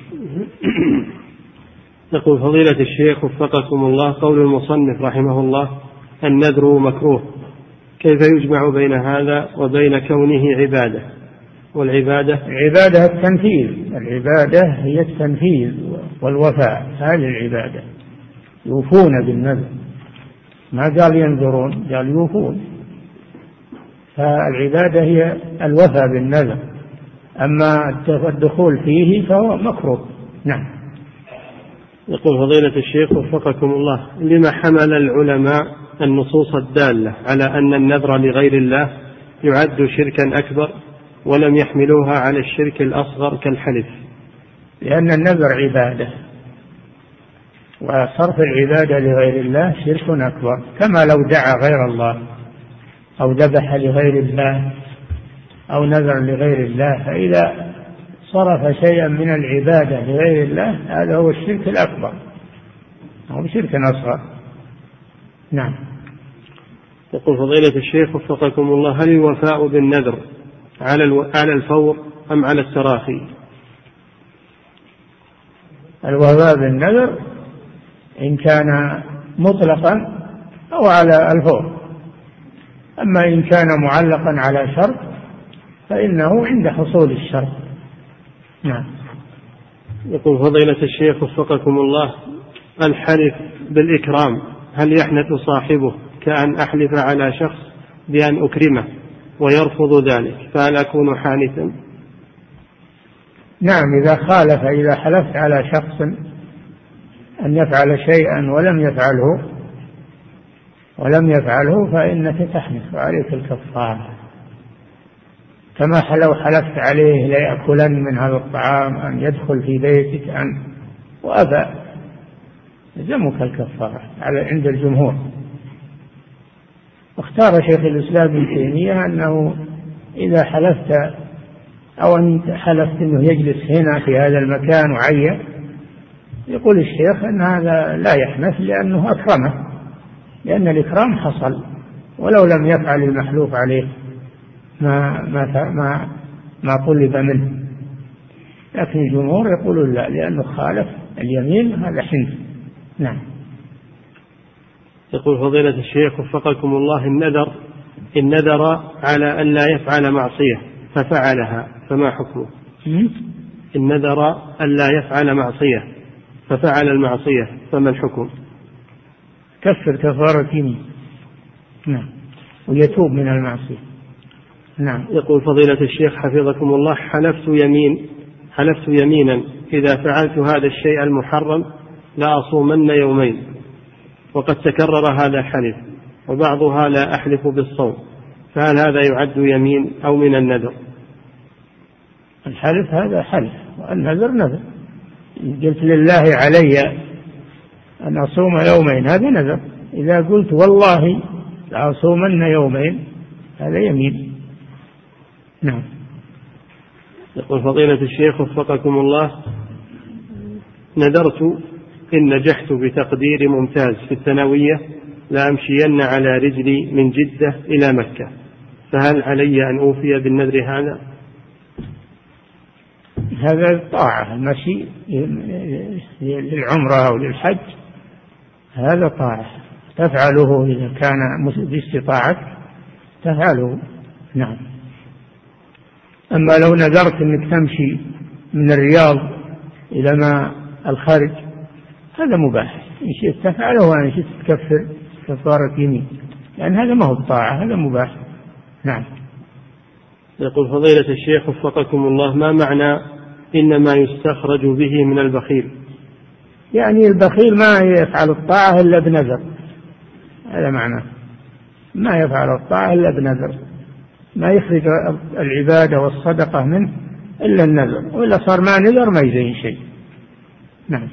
يقول فضيلة الشيخ وفقكم الله: قول المصنف رحمه الله: النذر مكروه، كيف يجمع بين هذا وبين كونه عبادة؟ والعبادة العبادة التنفيذ، العبادة هي التنفيذ والوفاء، هذه العبادة، يوفون بالنذر، ما قال ينذرون، قال يوفون. فالعبادة هي الوفاء بالنذر، أما الدخول فيه فهو مكروه. نعم. يقول فضيلة الشيخ وفقكم الله: لما حمل العلماء النصوص الدالة على أن النذر لغير الله يعد شركا أكبر ولم يحملوها على الشرك الأصغر كالحلف؟ لأن النذر عبادة، وصرف العبادة لغير الله شرك أكبر، كما لو دعا غير الله أو ذبح لغير الله أو نذر لغير الله، فإذا صرف شيئا من العبادة لغير الله هذا هو الشرك الأكبر أو شرك أصغر. نعم. يقول فضيلة الشيخ وفقكم الله: هل الوفاء بالنذر على الفور أم على التراخي؟ الوفاء بالنذر إن كان مطلقا أو على الفور، أما إن كان معلقا على شرط فإنه عند حصول الشرط. نعم. يقول فضيلة الشيخ وفقكم الله: الحلف بالإكرام هل يحنث صاحبه كأن أحلف على شخص بأن أكرمه ويرفض ذلك، فهل أكون حانثا؟ نعم، إذا خالف، إذا حلفت على شخص أن يفعل شيئا ولم يفعله ولم يفعله فإنك تحنث وعليك الكفارة، كما لو حلفت عليه ليأكلن من هذا الطعام، أن يدخل في بيتك أن وأبى، يلزمك الكفارة على عند الجمهور. واختار شيخ الإسلام ابن تيمية أنه إذا حلفت أو أن حلفت أنه يجلس هنا في هذا المكان وعين، يقول الشيخ أن هذا لا يحنث لأنه أكرمه، لأن الإكرام حصل ولو لم يفعل المحلوف عليه ما ما ما ما طلب منه. لكن الجمهور يقولون لا، لأنه خالف اليمين هذا حنث. نعم. يقول فضيلة الشيخ وفقكم الله: النذر إن نذر على أن لا يفعل معصية ففعلها فما حكمه؟ إن نذر أن لا يفعل معصية ففعل المعصية فما الحكم؟ كفر كفارة يمين. نعم. ويتوب من المعصية. نعم. يقول فضيلة الشيخ حفظكم الله: حلفت يمين حلفت يمينا إذا فعلت هذا الشيء المحرم لأصومن يومين، وقد تكرر هذا الحلف، وبعضها لا أحلف بالصوم، فهل هذا يعد يمين أو من النذر؟ الحلف هذا حلف، والنذر نذر. قلت لله علي أن أصوم يومين هذا نذر، إذا قلت والله لأصومن يومين هذا يمين. نعم. يقول فضيلة الشيخ وفقكم الله: نذرت إن نجحت بتقدير ممتاز في الثانوية لأمشين على رجلي من جدة إلى مكة، فهل علي أن أوفي بالنذر هذا؟ هذا طاعة، المشي للعمرة أو للحج هذا طاعة تفعله إذا كان باستطاعتك تفعله. نعم. أما لو نذرت أنك تمشي من الرياض إلى ما الخارج هذا مباح، إن شئت تفعله وإن شئت تكفر كفارة يمين، لأن هذا ما هو الطاعة، هذا مباح. نعم. يقول فضيلة الشيخ وفقكم الله: ما معنى إنما يستخرج به من البخيل؟ يعني البخيل ما يفعل الطاعة إلا بنذر، هذا معناه، ما يفعل الطاعة إلا بنذر، ما يخرج العبادة والصدقة منه إلا النذر، وإلا صار ما نذر ما يزين شيء. نعم.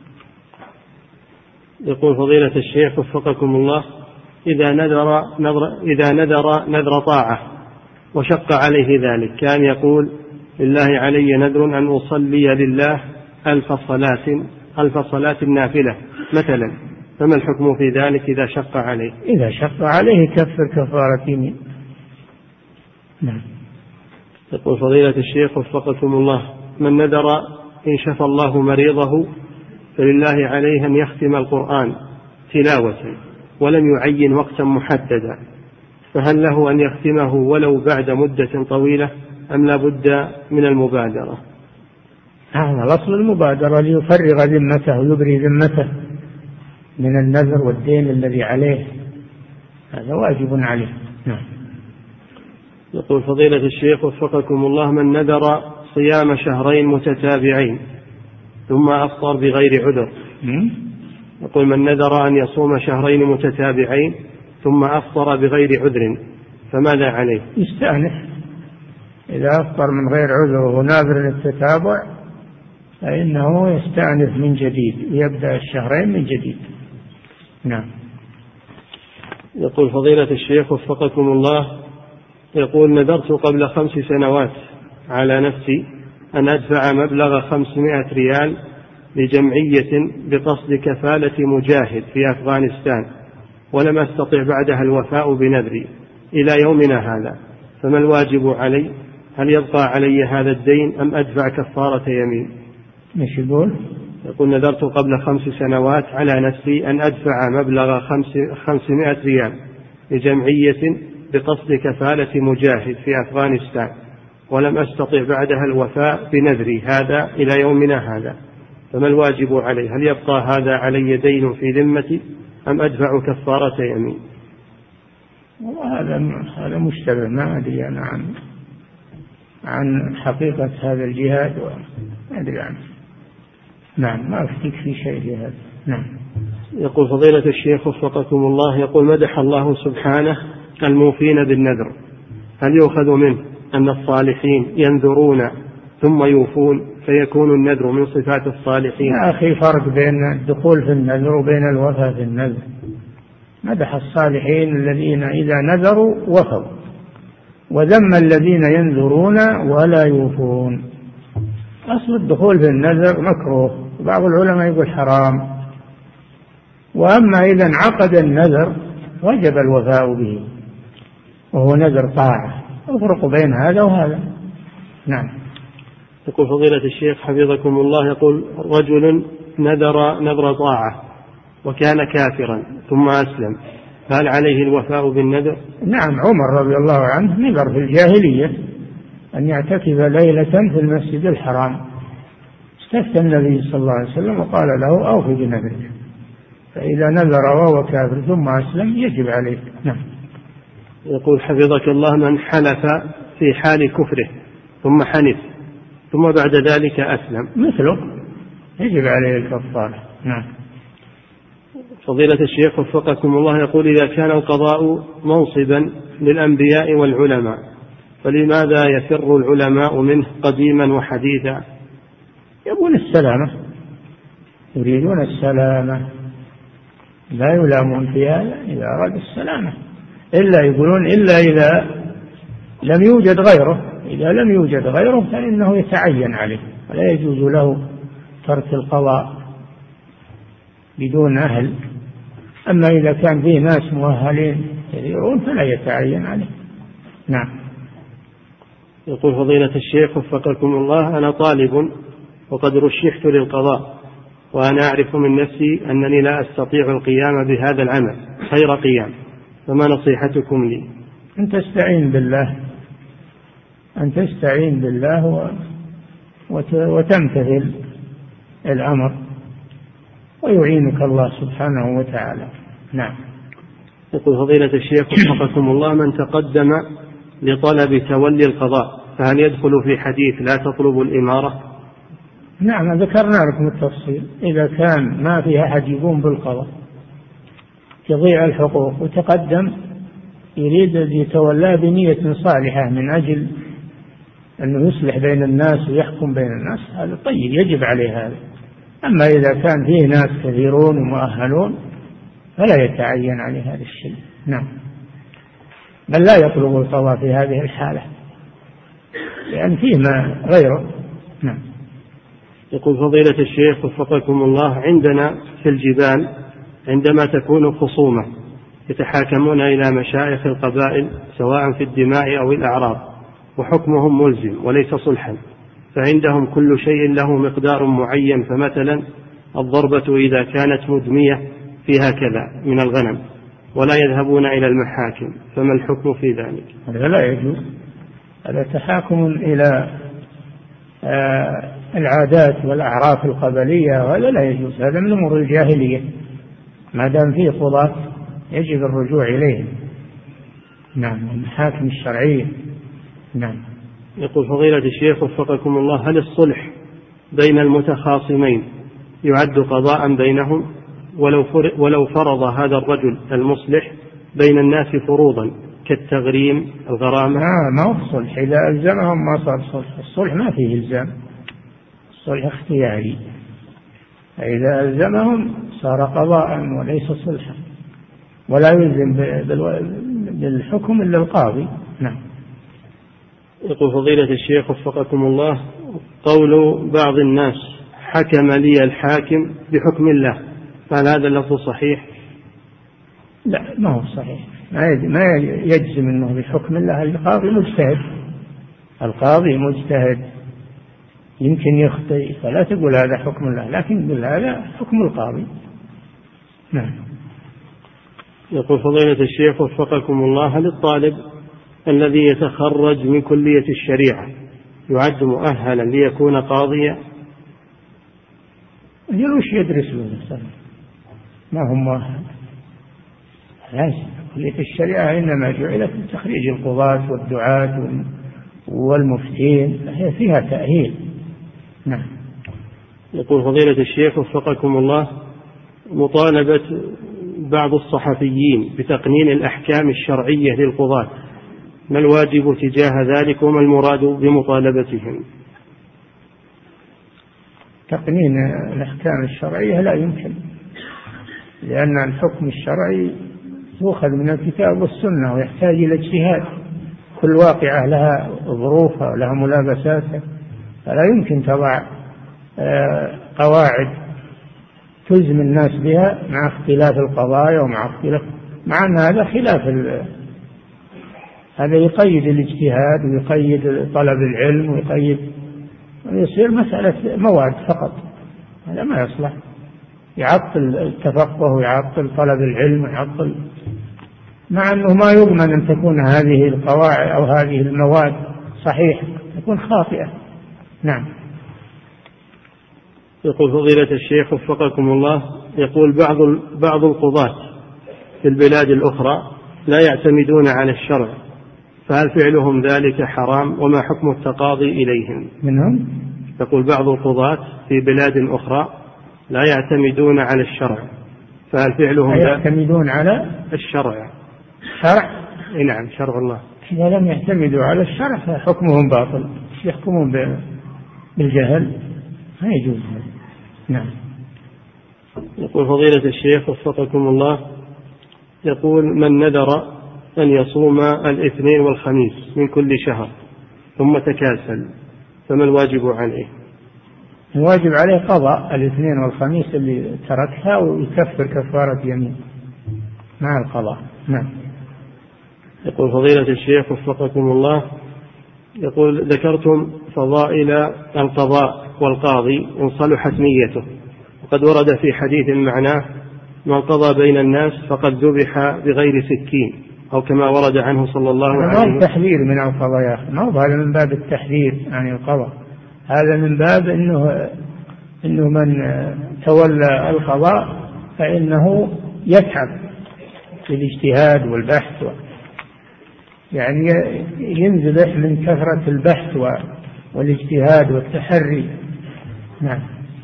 يقول فضيلة الشيخ وفقكم الله: إذا نذر نذر إذا نذر نذر طاعة وشق عليه ذلك، كان يقول لله علي نذر أن أصلي لله ألف صلاة ألف صلاة نافلة مثلا، فما الحكم في ذلك إذا شق عليه؟ إذا شق عليه كفر كفارة يمين. نعم. يقول فضيلة الشيخ وفقكم الله: من نذر إن شفى الله مريضه فلله عليه أن يختم القرآن تلاوة ولم يعين وقتا محددا، فهل له أن يختمه ولو بعد مدة طويلة أم لا بد من المبادرة؟ هذا الأصل المبادرة ليفرغ ذمته ويبري ذمته من النذر والدين الذي عليه، هذا واجب عليه. نعم. يقول فضيلة الشيخ وفقكم الله: من نذر صيام شهرين متتابعين ثم أفطر بغير عذر. يقول من نذر أن يصوم شهرين متتابعين ثم أفطر بغير عذر فماذا عليه؟ يستأنف. إذا أفطر من غير عذر وهو ناذر للتتابع فإنه يستأنف من جديد، يبدأ الشهرين من جديد. نعم. يقول فضيلة الشيخ وفقكم الله، يقول نذرت قبل خمس سنوات على نفسي أن أدفع مبلغ خمسمائة ريال لجمعية بقصد كفالة مجاهد في أفغانستان، ولم أستطع بعدها الوفاء بنذري إلى يومنا هذا، فما الواجب علي؟ هل يبقى علي هذا الدين أم أدفع كفارة يمين؟ مش يقول؟ يقول نذرت قبل خمس سنوات على نفسي أن أدفع مبلغ خمسمائة ريال لجمعية بقصد كفالة مجاهد في أفغانستان، ولم أستطع بعدها الوفاء بنذري هذا إلى يومنا هذا، فما الواجب علي؟ هل يبقى هذا علي دين في ذمتي أم أدفع كفارة يمين؟ هذا هذا مشتبه، ما أدري أنا عن عن حقيقة هذا الجهاد وما أدري عنه. نعم، ما أفتيك في شيء لهذا. نعم. يقول فضيلة الشيخ وفقكم الله، يقول مدح الله سبحانه الموفين بالنذر، هل يؤخذ منه أن الصالحين ينذرون ثم يوفون فيكون النذر من صفات الصالحين؟ يا أخي فرق بين الدخول في النذر وبين الوفاء في النذر. مدح الصالحين الذين إذا نذروا وفوا، وذم الذين ينذرون ولا يوفون. أصل الدخول في النذر مكروه، بعض العلماء يقول حرام، وأما إذا انعقد النذر وجب الوفاء به وهو نذر طاعة. أفرق بين هذا وهذا. نعم. يقول فضيلة الشيخ حفظكم الله، يقول رجل نذر نذر طاعة وكان كافرا ثم أسلم، فهل عليه الوفاء بالنذر؟ نعم، عمر رضي الله عنه نذر في الجاهلية أن يعتكف ليلة في المسجد الحرام، استفتى النبي صلى الله عليه وسلم وقال له أوف بنذرك، فإذا نذر وهو كافر ثم أسلم يجب عليه. نعم. يقول حفظك الله من حلف في حال كفره ثم حنث ثم بعد ذلك أسلم مثله يجب عليه الكفارة. نعم. فضيلة الشيخ وفقكم الله، يقول إذا كان القضاء منصبا للأنبياء والعلماء فلماذا يفر العلماء منه قديما وحديثا؟ يبون السلامة، يريدون السلامة، لا يلامون في هذا إذا أراد السلامة، إلا يقولون إلا إذا لم يوجد غيره، إذا لم يوجد غيره فإنه يتعين عليه، ولا يجوز له ترك القضاء بدون أهل. أما إذا كان فيه ناس مؤهلين كثيرون فلا يتعين عليه. نعم. يقول فضيلة الشيخ وفقكم الله، أنا طالب وقد رشحت للقضاء، وأنا أعرف من نفسي أنني لا أستطيع القيام بهذا العمل خير قيام، فما نصيحتكم لي؟ أن تستعين بالله، أن تستعين بالله وتمتثل الأمر ويعينك الله سبحانه وتعالى. نعم. يقول فضيلة الشيخ وفقكم الله، من تقدم لطلب تولي القضاء فهل يدخل في حديث لا تطلب الإمارة؟ نعم، ذكرنا لكم التفصيل. إذا كان ما فيها أحد يقوم بالقضاء تضيع الحقوق وتقدم يريد أن يتولاه بنية صالحة من أجل أنه يصلح بين الناس ويحكم بين الناس، هذا طيب يجب عليه هذا. أما إذا كان فيه ناس كثيرون ومؤهلون فلا يتعين عليه هذا الشيء. نعم. بل لا يطلب القضاء في هذه الحالة لأن فيه ما غيره. نعم. يقول فضيلة الشيخ وفقكم الله، عندنا في الجبال عندما تكون خصومة يتحاكمون إلى مشايخ القبائل سواء في الدماء أو الأعراض، وحكمهم ملزم وليس صلحا، فعندهم كل شيء له مقدار معين، فمثلا الضربة إذا كانت مدمية فيها كذا من الغنم، ولا يذهبون إلى المحاكم، فما الحكم في ذلك؟ هذا لا يجوز، هذا تحاكم إلى آه العادات والأعراف القبلية، وهذا لا يجوز، هذا من أمور الجاهلية. ما دام فيه قضاة يجب الرجوع إليهم. نعم، المحاكم الشرعية. نعم. يقول فضيلة الشيخ وفقكم الله، هل الصلح بين المتخاصمين يعد قضاء بينهم ولو, ولو فرض هذا الرجل المصلح بين الناس فروضا كالتغريم الغرامة؟ آه ما هو الصلح، إذا ألزمهم ما صار صلح. الصلح ما فيه إلزام، الصلح اختياري، فإذا ألزمهم صار قضاء وليس صلحا، ولا يلزم بالحكم إلا القاضي. نعم. يقول فضيلة الشيخ وفقكم الله: قول بعض الناس حكم لي الحاكم بحكم الله، فهل هذا اللفظ صحيح؟ لا ما هو صحيح، ما يجزم أنه بحكم الله. القاضي مجتهد، القاضي مجتهد يمكن يخطئ، فلا تقول هذا حكم الله، لكن قل هذا حكم القاضي. نعم. يقول فضيلة الشيخ وفقكم الله: هل الطالب الذي يتخرج من كلية الشريعة يعد مؤهلا ليكون قاضيا؟ وش يدرس له؟ ما هو مؤهل. كلية الشريعة إنما جعلت لتخريج القضاة والدعاة والمفتين، هي فيها تأهيل. نعم. يقول فضيلة الشيخ وفقكم الله: مطالبة بعض الصحفيين بتقنين الأحكام الشرعية للقضاة، ما الواجب تجاه ذلك وما المراد بمطالبتهم؟ تقنين الأحكام الشرعية لا يمكن، لأن الحكم الشرعي يؤخذ من الكتاب والسنة ويحتاج إلى اجتهاد، كل واقعة لها ظروفها ولها ملابساتها، فلا يمكن تضع قواعد تلزم الناس بها مع اختلاف القضايا ومع اختلاف، مع أن هذا خلاف ال... هذا يقيد الاجتهاد ويقيد طلب العلم ويقيد، يصير مسألة مواد فقط، هذا ما يصلح، يعطل التفقه ويعطل طلب العلم ويعطل، مع أنه ما يضمن أن تكون هذه القواعد أو هذه المواد صحيحة، تكون خاطئة. نعم. يقول فضيلة الشيخ وفقكم الله: يقول بعض بعض القضاة في البلاد الأخرى لا يعتمدون على الشرع، فهل فعلهم ذلك حرام وما حكم التقاضي إليهم؟ منهم؟ يقول بعض القضاة في بلاد أخرى لا يعتمدون على الشرع، فهل فعلهم ذلك؟ يعتمدون على الشرع. شرع؟ نعم، شرع الله. إذا لم يعتمدوا على الشرع فحكمهم باطل، يحكمون بالجهل، ما يجوز. نعم. يقول فضيلة الشيخ وفقكم الله: يقول من نذر أن يصوم الاثنين والخميس من كل شهر ثم تكاسل فما الواجب عليه؟ الواجب عليه قضاء الاثنين والخميس اللي تركها ويكفر كفارة يمين مع القضاء. نعم. يقول فضيلة الشيخ وفقكم الله: يقول ذكرتم فضائل القضاء والقاضي إن صلحت نيته، وقد ورد في حديث معناه من قضى بين الناس فقد ذبح بغير سكين، أو كما ورد عنه صلى الله عليه وسلم. ما هو تحذير من القضاء يا أخي، ما هو هذا من باب التحذير عن القضاء، هذا من باب إنه إنه من تولى القضاء فإنه يتعب في الاجتهاد والبحث، يعني ينذبح من كثرة البحث والاجتهاد والتحري. نعم.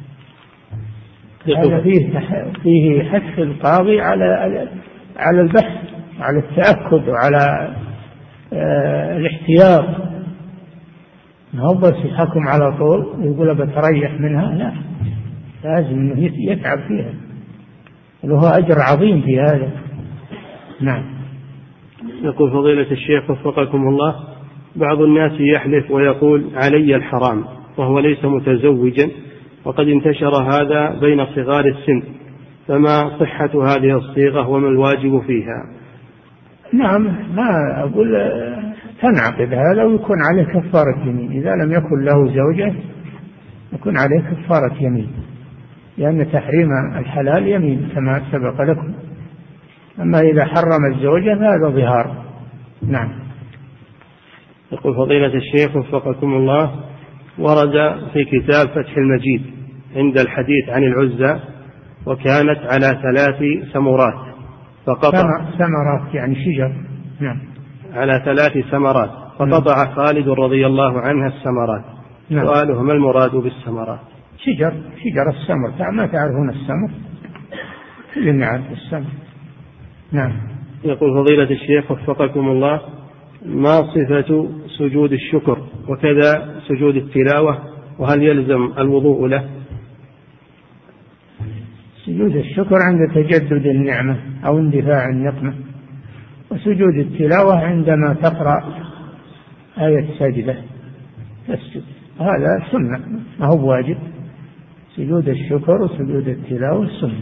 هذا فيه فيه حث القاضي على على البحث، على التأكد وعلى آه الاحتياط، ما هو بس يحكم على طول ويقول بتريح منها، لا، لازم انه يتعب فيها، وله أجر عظيم في هذا. نعم. يقول فضيلة الشيخ وفقكم الله: بعض الناس يحلف ويقول علي الحرام وهو ليس متزوجا، وقد انتشر هذا بين صغار السن، فما صحة هذه الصيغة وما الواجب فيها؟ نعم، ما أقول تنعقد هذا ويكون عليه كفارة يمين، إذا لم يكن له زوجة يكون عليه كفارة يمين، لأن تحريم الحلال يمين كما سبق لكم، أما إذا حرم الزوجة فهذا ظهار. نعم. يقول فضيلة الشيخ وفقكم الله: ورد في كتاب فتح المجيد عند الحديث عن العزى وكانت على ثلاث ثمرات فقطع ثمرات يعني شجر. نعم. على ثلاث ثمرات فقطع خالد رضي الله عنه الثمرات. نعم. سؤاله: ما المراد بالثمرات؟ شجر شجر السمر، ما تعرفون السمر؟ كلنا نعرف السمر. نعم. يقول فضيلة الشيخ وفقكم الله: ما صفة سجود الشكر وكذا سجود التلاوة، وهل يلزم الوضوء له؟ سجود الشكر عند تجدد النعمة أو اندفاع النقمة، وسجود التلاوة عندما تقرأ آية سجدة تسجد، هذا سنة ما هو واجب. سجود الشكر وسجود التلاوة سنة.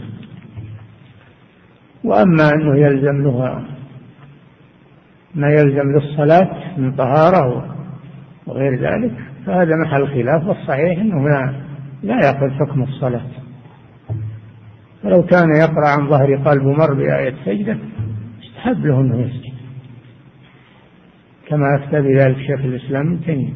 وأما أنه يلزم له ما يلزم للصلاة من طهارة وغير ذلك فهذا محل خلاف، والصحيح أنه لا, لا يأخذ حكم الصلاة. فلو كان يقرأ عن ظهر قلب مر بآية سجدة استحب له أنه يسجد، كما أفتى بذلك شيخ الإسلام ابن تيمية،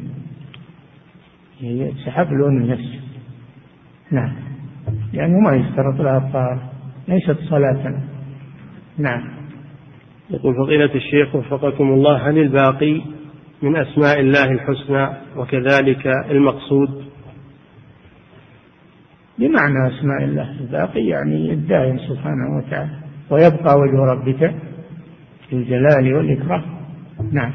يستحب له أنه يسجد. نعم، لأنه ما يشترط لها الطهارة، ليست صلاة. نعم. يقول فضيلة الشيخ وفقكم الله: هل الباقي من أسماء الله الحسنى وكذلك المقصود؟ بمعنى أسماء الله الباقي يعني الدائم سبحانه وتعالى، ويبقى وجه ربك الجلال والإكرام. نعم.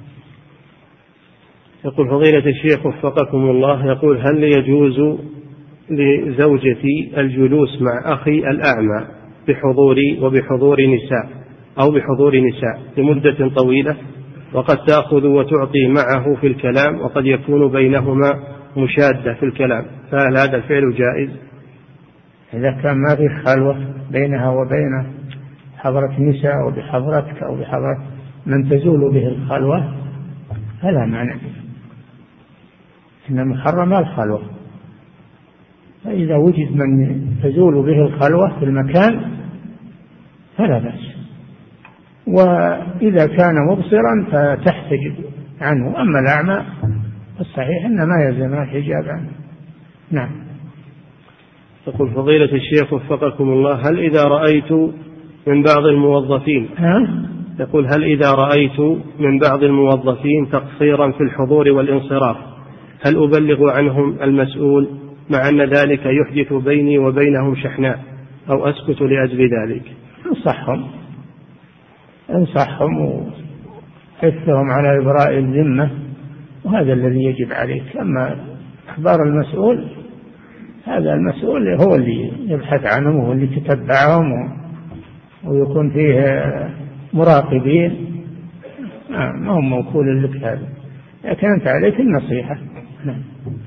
يقول فضيلة الشيخ وفقكم الله: يقول هل يجوز لزوجتي الجلوس مع أخي الأعمى بحضوري وبحضور نساء أو بحضور نساء لمدة طويلة، وقد تأخذ وتعطي معه في الكلام، وقد يكون بينهما مشادة في الكلام، فهل هذا الفعل جائز؟ إذا كان ما في خلوة بينها وبين حضرة نساء أو بحضرتك أو بحضرة من تزول به الخلوة فلا معنى، إنما حرم الخلوة. فإذا وجد من تزول به الخلوة في المكان فلا بأس، وإذا كان مبصرا فتحتجب عنه. أما الأعمى الصحيح أن ما يلزم الحجاب عنه. نعم. يقول فضيلة الشيخ وفقكم الله: هل إذا رأيت من بعض الموظفين ها؟ يقول هل إذا رأيت من بعض الموظفين تقصيرا في الحضور والانصراف هل أبلغ عنهم المسؤول مع أن ذلك يحدث بيني وبينهم شحناء، أو أسكت لأجل ذلك؟ انصحهم انصحهم وحثهم على إبراء الذمة، وهذا الذي يجب عليك. أما إخبار المسؤول هذا المسؤول هو اللي يبحث عنهم وهو اللي يتتبعهم ويكون فيه مراقبين، ما هم موكول لك هذا، لكن أنت عليك النصيحة. نعم.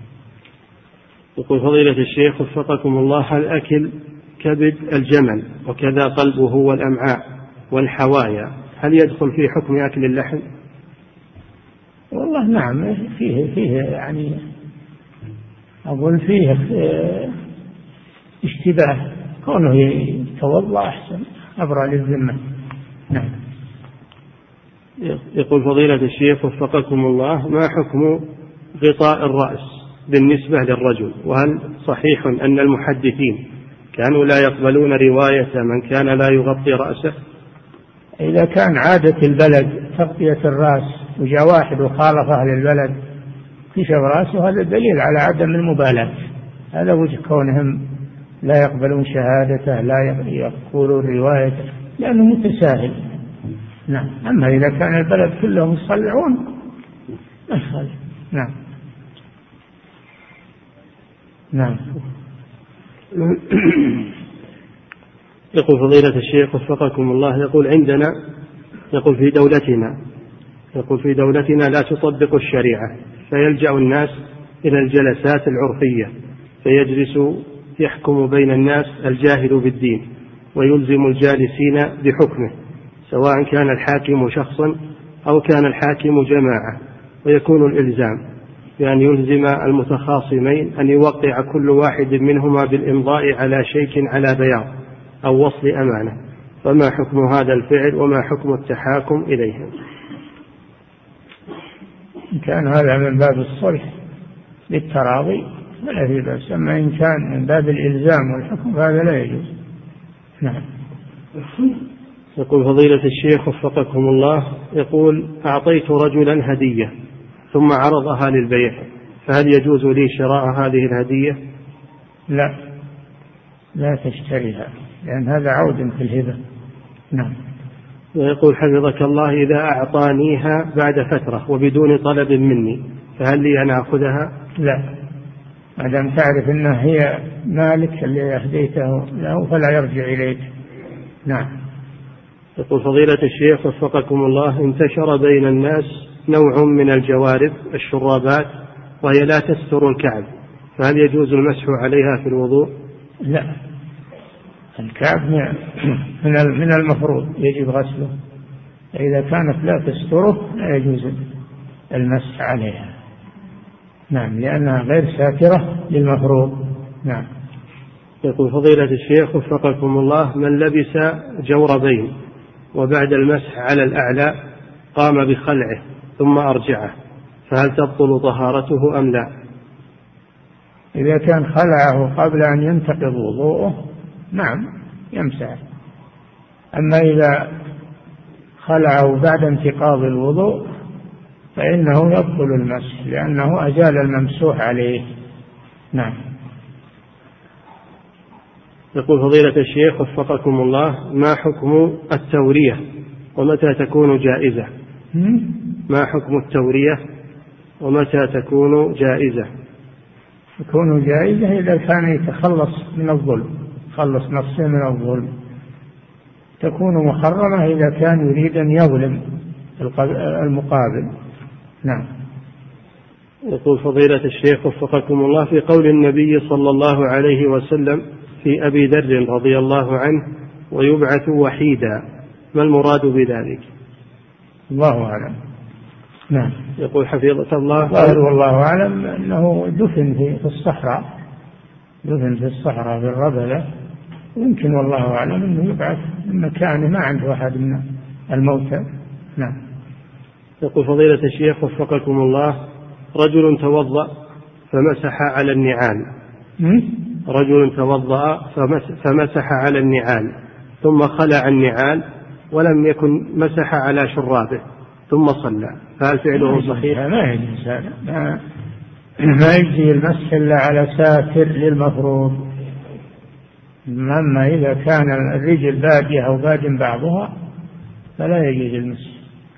يقول فضيلة الشيخ وفقكم الله: هل أكل كبد الجمل وكذا قلبه والأمعاء والحوايا هل يدخل في حكم أكل اللحم؟ والله نعم، فيه فيه يعني أقول فيه اشتباه، كونه يتوضأ أحسن أبرأ للذمة. نعم. يقول فضيلة الشيخ وفقكم الله: ما حكم غطاء الرأس بالنسبة للرجل؟ وهل صحيح أن المحدثين كانوا لا يقبلون رواية من كان لا يغطي رأسه؟ إذا كان عادة البلد تغطية الرأس وجاء واحد وخالف أهل البلد كشف رأسه، هذا دليل على عدم المبالاة. هذا وجه كونهم لا يقبلون شهادته، لا يقولون روايته، لأنه متساهل. نعم. أما إذا كان البلد كلهم يصلعون ما يصلح. نعم. نعم. يقول فضيلة الشيخ وفقكم الله: يقول عندنا يقول في دولتنا يقول في دولتنا لا تطبق الشريعة، فيلجأ الناس إلى الجلسات العرفية، فيجلس يحكم بين الناس الجاهل بالدين ويلزم الجالسين بحكمه، سواء كان الحاكم شخصا أو كان الحاكم جماعة، ويكون الإلزام بأن يلزم المتخاصمين أن يوقع كل واحد منهما بالإمضاء على شيك على بياض أو وصل أمانة، فما حكم هذا الفعل وما حكم التحاكم إليهم؟ إن كان هذا من باب الصلح بالتراضي فلا في بأس، أما إن كان من باب الإلزام والحكم فهذا لا يجوز. نعم. يقول فضيلة الشيخ وفقكم الله: يقول أعطيت رجلا هدية ثم عرضها للبيع، فهل يجوز لي شراء هذه الهدية؟ لا لا تشتريها، لأن هذا عود في الهبة. نعم. ويقول حفظك الله: إذا أعطانيها بعد فترة وبدون طلب مني فهل لي أن أخذها؟ لا، ما دام تعرف أنها هي مالك اللي أهديته له فلا يرجع إليك. نعم. يقول فضيلة الشيخ وفقكم الله: انتشر بين الناس نوع من الجوارب الشرابات وهي لا تستر الكعب، فهل يجوز المسح عليها في الوضوء؟ لا، الكعب من المفروض يجب غسله، إذا كانت لا تستره لا يجوز المسح عليها. نعم، لأنها غير ساترة للمفروض. نعم. يقول فضيلة الشيخ وفقكم الله: من لبس جوربين وبعد المسح على الأعلى قام بخلعه ثم أرجعه، فهل تبطل طهارته أم لا؟ إذا كان خلعه قبل أن ينتقض وضوءه نعم يمسح، أما إذا خلعه بعد انتقاض الوضوء فإنه يبطل المسح، لأنه أزال الممسوح عليه. نعم. يقول فضيلة الشيخ وفقكم الله: ما حكم التورية ومتى تكون جائزة؟ ما حكم التورية ومتى تكون جائزة؟ تكون جائزة إذا كان يتخلص من الظلم، يخلص نفسه من الظلم. تكون محرمة إذا كان يريد أن يظلم المقابل. نعم. يقول فضيلة الشيخ وفقكم الله: في قول النبي صلى الله عليه وسلم في أبي ذر رضي الله عنه: ويبعث وحيدا، ما المراد بذلك؟ الله أعلم. نعم. يقول حفظك الله: ظاهر والله أعلم أنه دفن في الصحراء، دفن في الصحراء في الربلة، يمكن والله أعلم أنه يبعث من مكانه، ما عنده أحد من الموتى. نعم. يقول فضيلة الشيخ وفقكم الله: رجل توضأ فمسح على النعال رجل توضأ فمسح على النعال ثم خلع النعال ولم يكن مسح على شرابه ثم صلى، فهل فعله صحيح؟ ما يجوز هذا، ما, ما يجي المسح إلا على ساتر للمفروض. أما إذا كان الرجل بادية أو باد بعضها فلا يجوز المسح.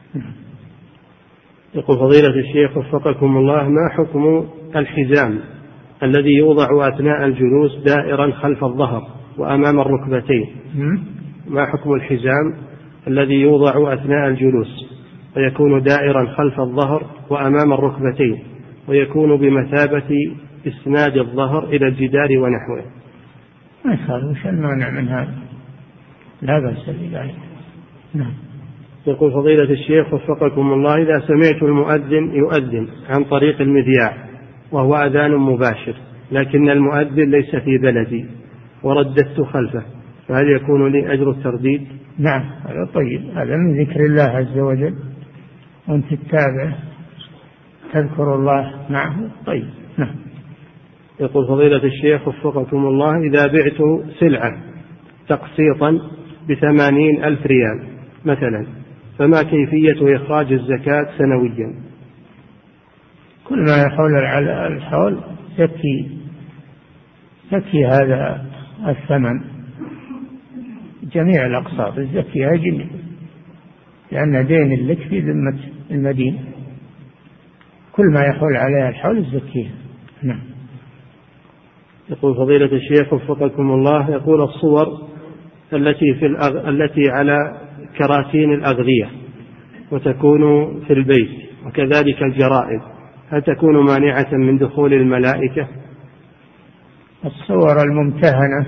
يقول فضيلة الشيخ وفقكم الله: ما حكم الحزام الذي يوضع أثناء الجلوس دائرا خلف الظهر وأمام الركبتين؟ ما حكم الحزام الذي يوضع أثناء الجلوس ويكون دائرا خلف الظهر وأمام الركبتين ويكون بمثابة إسناد الظهر إلى الجدار ونحوه؟ ما يخالف، وش المانع من هذا؟ لا بأس بذلك. نعم. يقول فضيلة الشيخ وفقكم الله: إذا سمعت المؤذن يؤذن عن طريق المذياع وهو أذان مباشر لكن المؤذن ليس في بلدي ورددت خلفه، فهل يكون لي أجر الترديد؟ نعم، هذا طيب، هذا من ذكر الله عز وجل، وأنت تتابع تذكر الله معه. طيب. نعم. يقول فضيلة الشيخ وفقكم الله: إذا بعت سلعة تقسيطا بثمانين ألف ريال مثلا، فما كيفية إخراج الزكاة سنويا؟ كل ما يحول الحول زكي زكي هذا الثمن، جميع الأقساط الزكية جميع، لأن دين لك في ذمة المدين، كل ما يحول عليها الحول الزكية. نعم. يقول فضيلة الشيخ وفقكم الله: يقول الصور التي في الأغ... التي على كراتين الأغذية وتكون في البيت وكذلك الجرائد، هل تكون مانعة من دخول الملائكة؟ الصور الممتهنة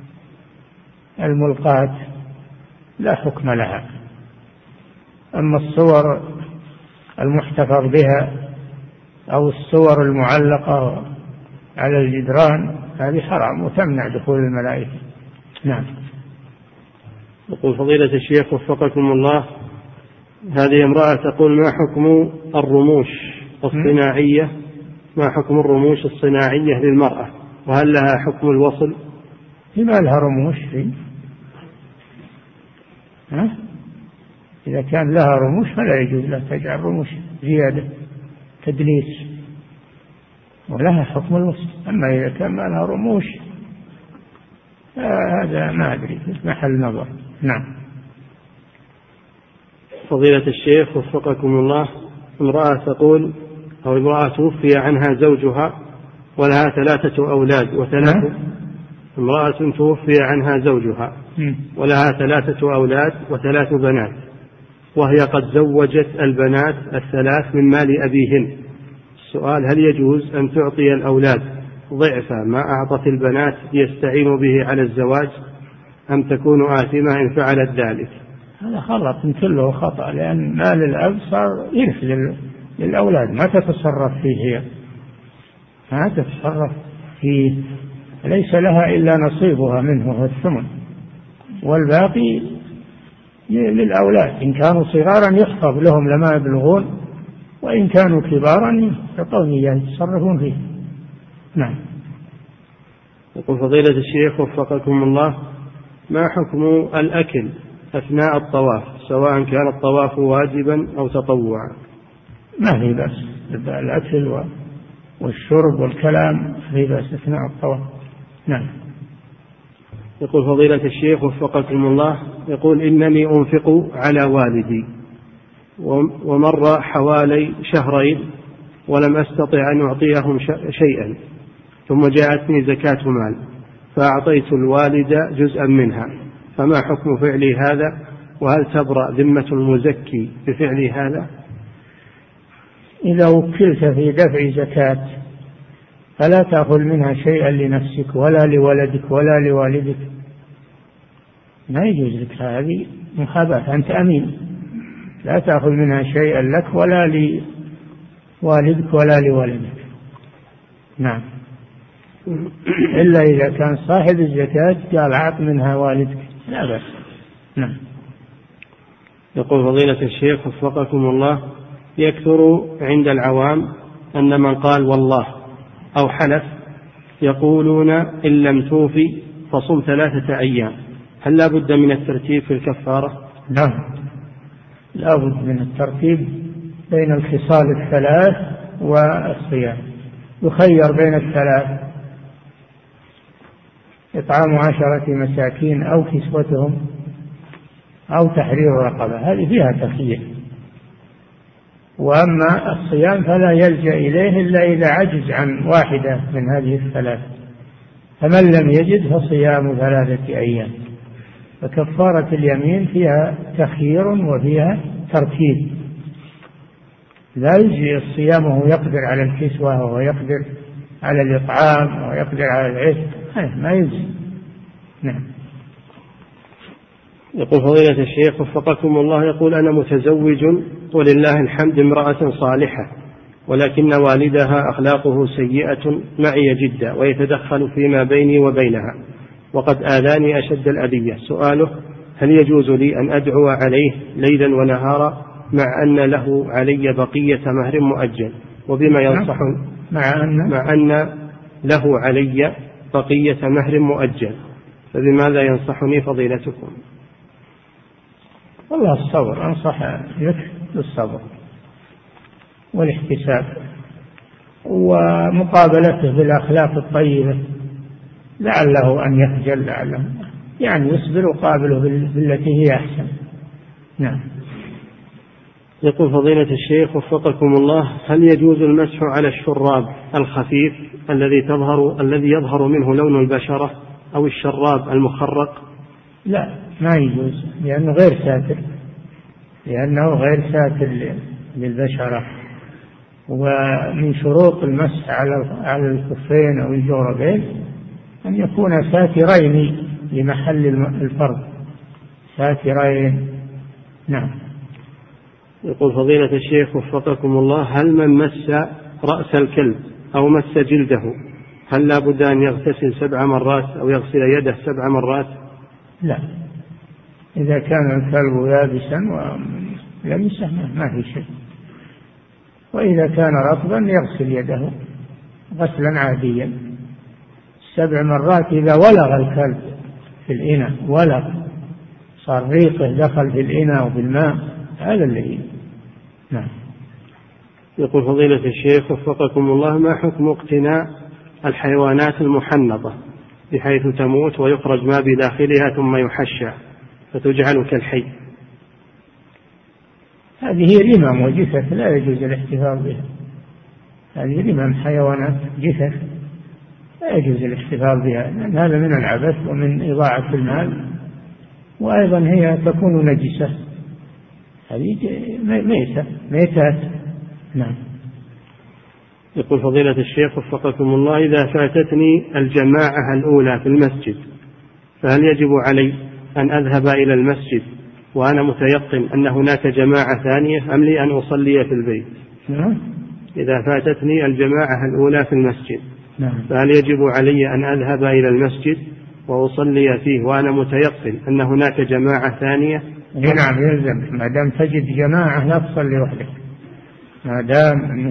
الملقاة لا حكم لها، أما الصور المحتفظ بها أو الصور المعلقة على الجدران هذه حرام وتمنع دخول الملائكة. نعم. يقول فضيلة الشيخ وفقكم الله: هذه امرأة تقول: ما حكم الرموش الصناعية ما حكم الرموش الصناعية للمرأة، وهل لها حكم الوصل؟ لما لها رموش فيه؟ ها؟ إذا كان لها رموش فلا يجوز لها تجعل رموش زيادة تدليس، ولها حكم الوصل. أما إذا كان ما لها رموش هذا ما أدري محل نظر. نعم. فضيلة الشيخ وفقكم الله، امرأة تقول أو امرأة توفي عنها زوجها ولها ثلاثة أولاد وثلاث امرأة توفي عنها زوجها ولها ثلاثة أولاد وثلاث بنات، وهي قد زوجت البنات الثلاث من مال أبيهن. السؤال: هل يجوز أن تعطي الأولاد ضعف ما أعطت البنات ليستعينوا به على الزواج، أم تكون آثمة إن فعلت ذلك؟ هذا خلط كله خطأ، لأن مال الأب صار يرث للأولاد، ما تتصرف فيه هي، ما تتصرف فيه، ليس لها إلا نصيبها منه الثمن، والباقي للأولاد. إن كانوا صغارا يخطب لهم لما يبلغون، وإن كانوا كبارا يعطون إياه يتصرفون فيه. نعم. يقول فضيلة الشيخ وفقكم الله: ما حكم الأكل أثناء الطواف، سواء كان الطواف واجبا أو تطوعا؟ ما في بأس الأكل والشرب والكلام، في بأس أثناء الطواف. نعم. يقول فضيلة الشيخ وفقكم الله، يقول: إنني أنفق على والدي ومر حوالي شهرين ولم أستطع أن أعطيهم شيئا، ثم جاءتني زكاة مال فأعطيت الوالد جزءا منها، فما حكم فعلي هذا؟ وهل تبرأ ذمة المزكي بفعل هذا؟ إذا وكلت في دفع زكاة فلا تأخذ منها شيئا لنفسك ولا لولدك ولا لوالدك، ما يجوز لك، هذه محاباة، أنت أمين، لا تأخذ منها شيئا لك ولا لوالدك ولا لولدك. نعم. إلا إذا كان صاحب الزكاة قال أعط منها والدك، لا بأس. نعم. يقول فضيلة الشيخ وفقكم الله: يكثر عند العوام أن من قال والله أو حلف يقولون إن لم توفي فصم ثلاثة أيام، هل لا بد من الترتيب في الكفارة؟ نعم، لا بد من الترتيب بين الخصال الثلاث والصيام، يخير بين الثلاث: إطعام عشرة مساكين أو كسوتهم أو تحرير رقبة، هذه فيها تخيير. وأما الصيام فلا يلجأ إليه إلا إذا عجز عن واحدة من هذه الثلاث، فمن لم يجد فصيام ثلاثة أيام. فكفارة اليمين فيها تخيير وفيها ترتيب، لا يجزي الصيام وهو يقدر على الكسوة وهو يقدر على الإطعام وهو يقدر على العتق، ما يجزي. نعم. يقول فضيلة الشيخ وفقكم الله، يقول: أنا متزوج ولله الحمد امرأة صالحة، ولكن والدها أخلاقه سيئة معي جدا ويتدخل فيما بيني وبينها، وقد آذاني أشد الأذية. سؤاله: هل يجوز لي أن أدعو عليه ليلا ونهارا مع أن له علي بقية مهر مؤجل؟ وبما ينصح مع أن, مع أن له علي بقية مهر مؤجل، فبماذا ينصحني فضيلتكم؟ والله الصبر، أنصح لك بالصبر والاحتساب ومقابلته بالأخلاق الطيبة، لعله أن يخجل، لعله يعني يصبر وقابله بالتي هي أحسن. نعم. يقول فضيلة الشيخ وفقكم الله: هل يجوز المسح على الشراب الخفيف الذي تظهر الذي يظهر منه لون البشرة أو الشراب المخرق؟ لا، ما يجوز، لأنه غير ساتر، لأنه غير ساتر للبشرة. ومن شروط المسح على الكفين أو الجوربين أن يكون ساترين لمحل الفرد، ساترين. نعم. يقول فضيلة الشيخ وفقكم الله: هل من مس رأس الكلب أو مس جلده هل لا بد أن يغتسل سبع مرات أو يغسل يده سبع مرات؟ لا، إذا كان الكلب يابسا ولمسه ما في شيء، وإذا كان رطبا يغسل يده غسلا عاديا سبع مرات. إذا ولغ الكلب في الإناء، ولغ صار ريقه دخل في الإناء وفي الماء، هذا اللي. نعم. يقول فضيلة الشيخ وفقكم الله: ما حكم اقتناء الحيوانات المحنطة بحيث تموت ويخرج ما بداخلها ثم يحشى فتجعل كالحي. هذه رمم وجثث لا يجوز الاحتفاظ بها، هذه رمم حيوانات جثث لا يجوز الاحتفاظ بها، لأن هذا من العبث ومن إضاعة المال، وأيضا هي تكون نجسة، هذه ميتة ميتات. نعم. يقول فضيلة الشيخ وفقكم الله: إذا فاتتني الجماعة الأولى في المسجد فهل يجب علي أن أذهب إلى المسجد وأنا متيقن أن هناك جماعة ثانية أم لي أن أصلي في البيت؟ نعم. إذا فاتتني الجماعة الأولى في المسجد نعم. فهل يجب علي أن أذهب إلى المسجد وأصلي فيه وأنا متيقن أن هناك جماعة ثانية؟ نعم يلزم، ما دام تجد جماعة لا تصلي وحدك، ما دام أنك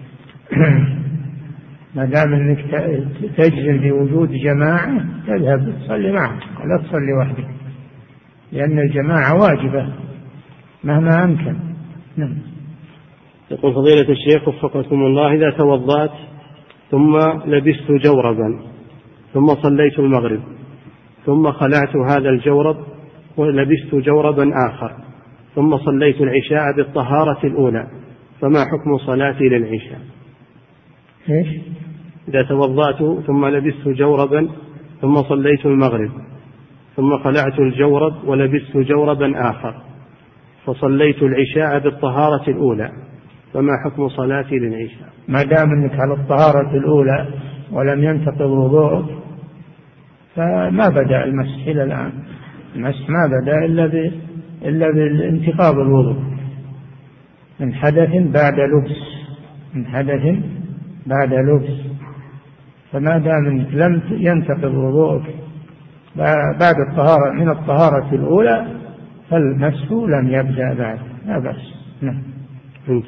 ما دام أنك تجزم بوجود جماعة تذهب تصلي معهم ولا تصلي وحدك، لأن الجماعة واجبة مهما أمكن. نعم. يقول فضيلة الشيخ وفقكم الله: إذا توضأت ثم لبست جوربا ثم صليت المغرب ثم خلعت هذا الجورب ولبست جوربا آخر ثم صليت العشاء بالطهارة الأولى، فما حكم صلاتي للعشاء؟ إيش؟ إذا توضأت ثم لبست جوربا ثم صليت المغرب ثم خلعت الجورب ولبست جوربا آخر فصليت العشاء بالطهارة الأولى، فما حكم صلاتي للعشاء؟ ما دام أنك على الطهارة الأولى ولم ينتقض وضوءك فما بدأ المسح إلى الآن، المسح ما بدأ إلا ب... إلا بالانتقاض الوضوء من حدث بعد لبس، من حدث بعد لبس، فما دام أنك لم ينتقض وضوءك بعد الطهارة من الطهارة الأولى فالمسح لم يبدأ بعد، لا بأس. نعم.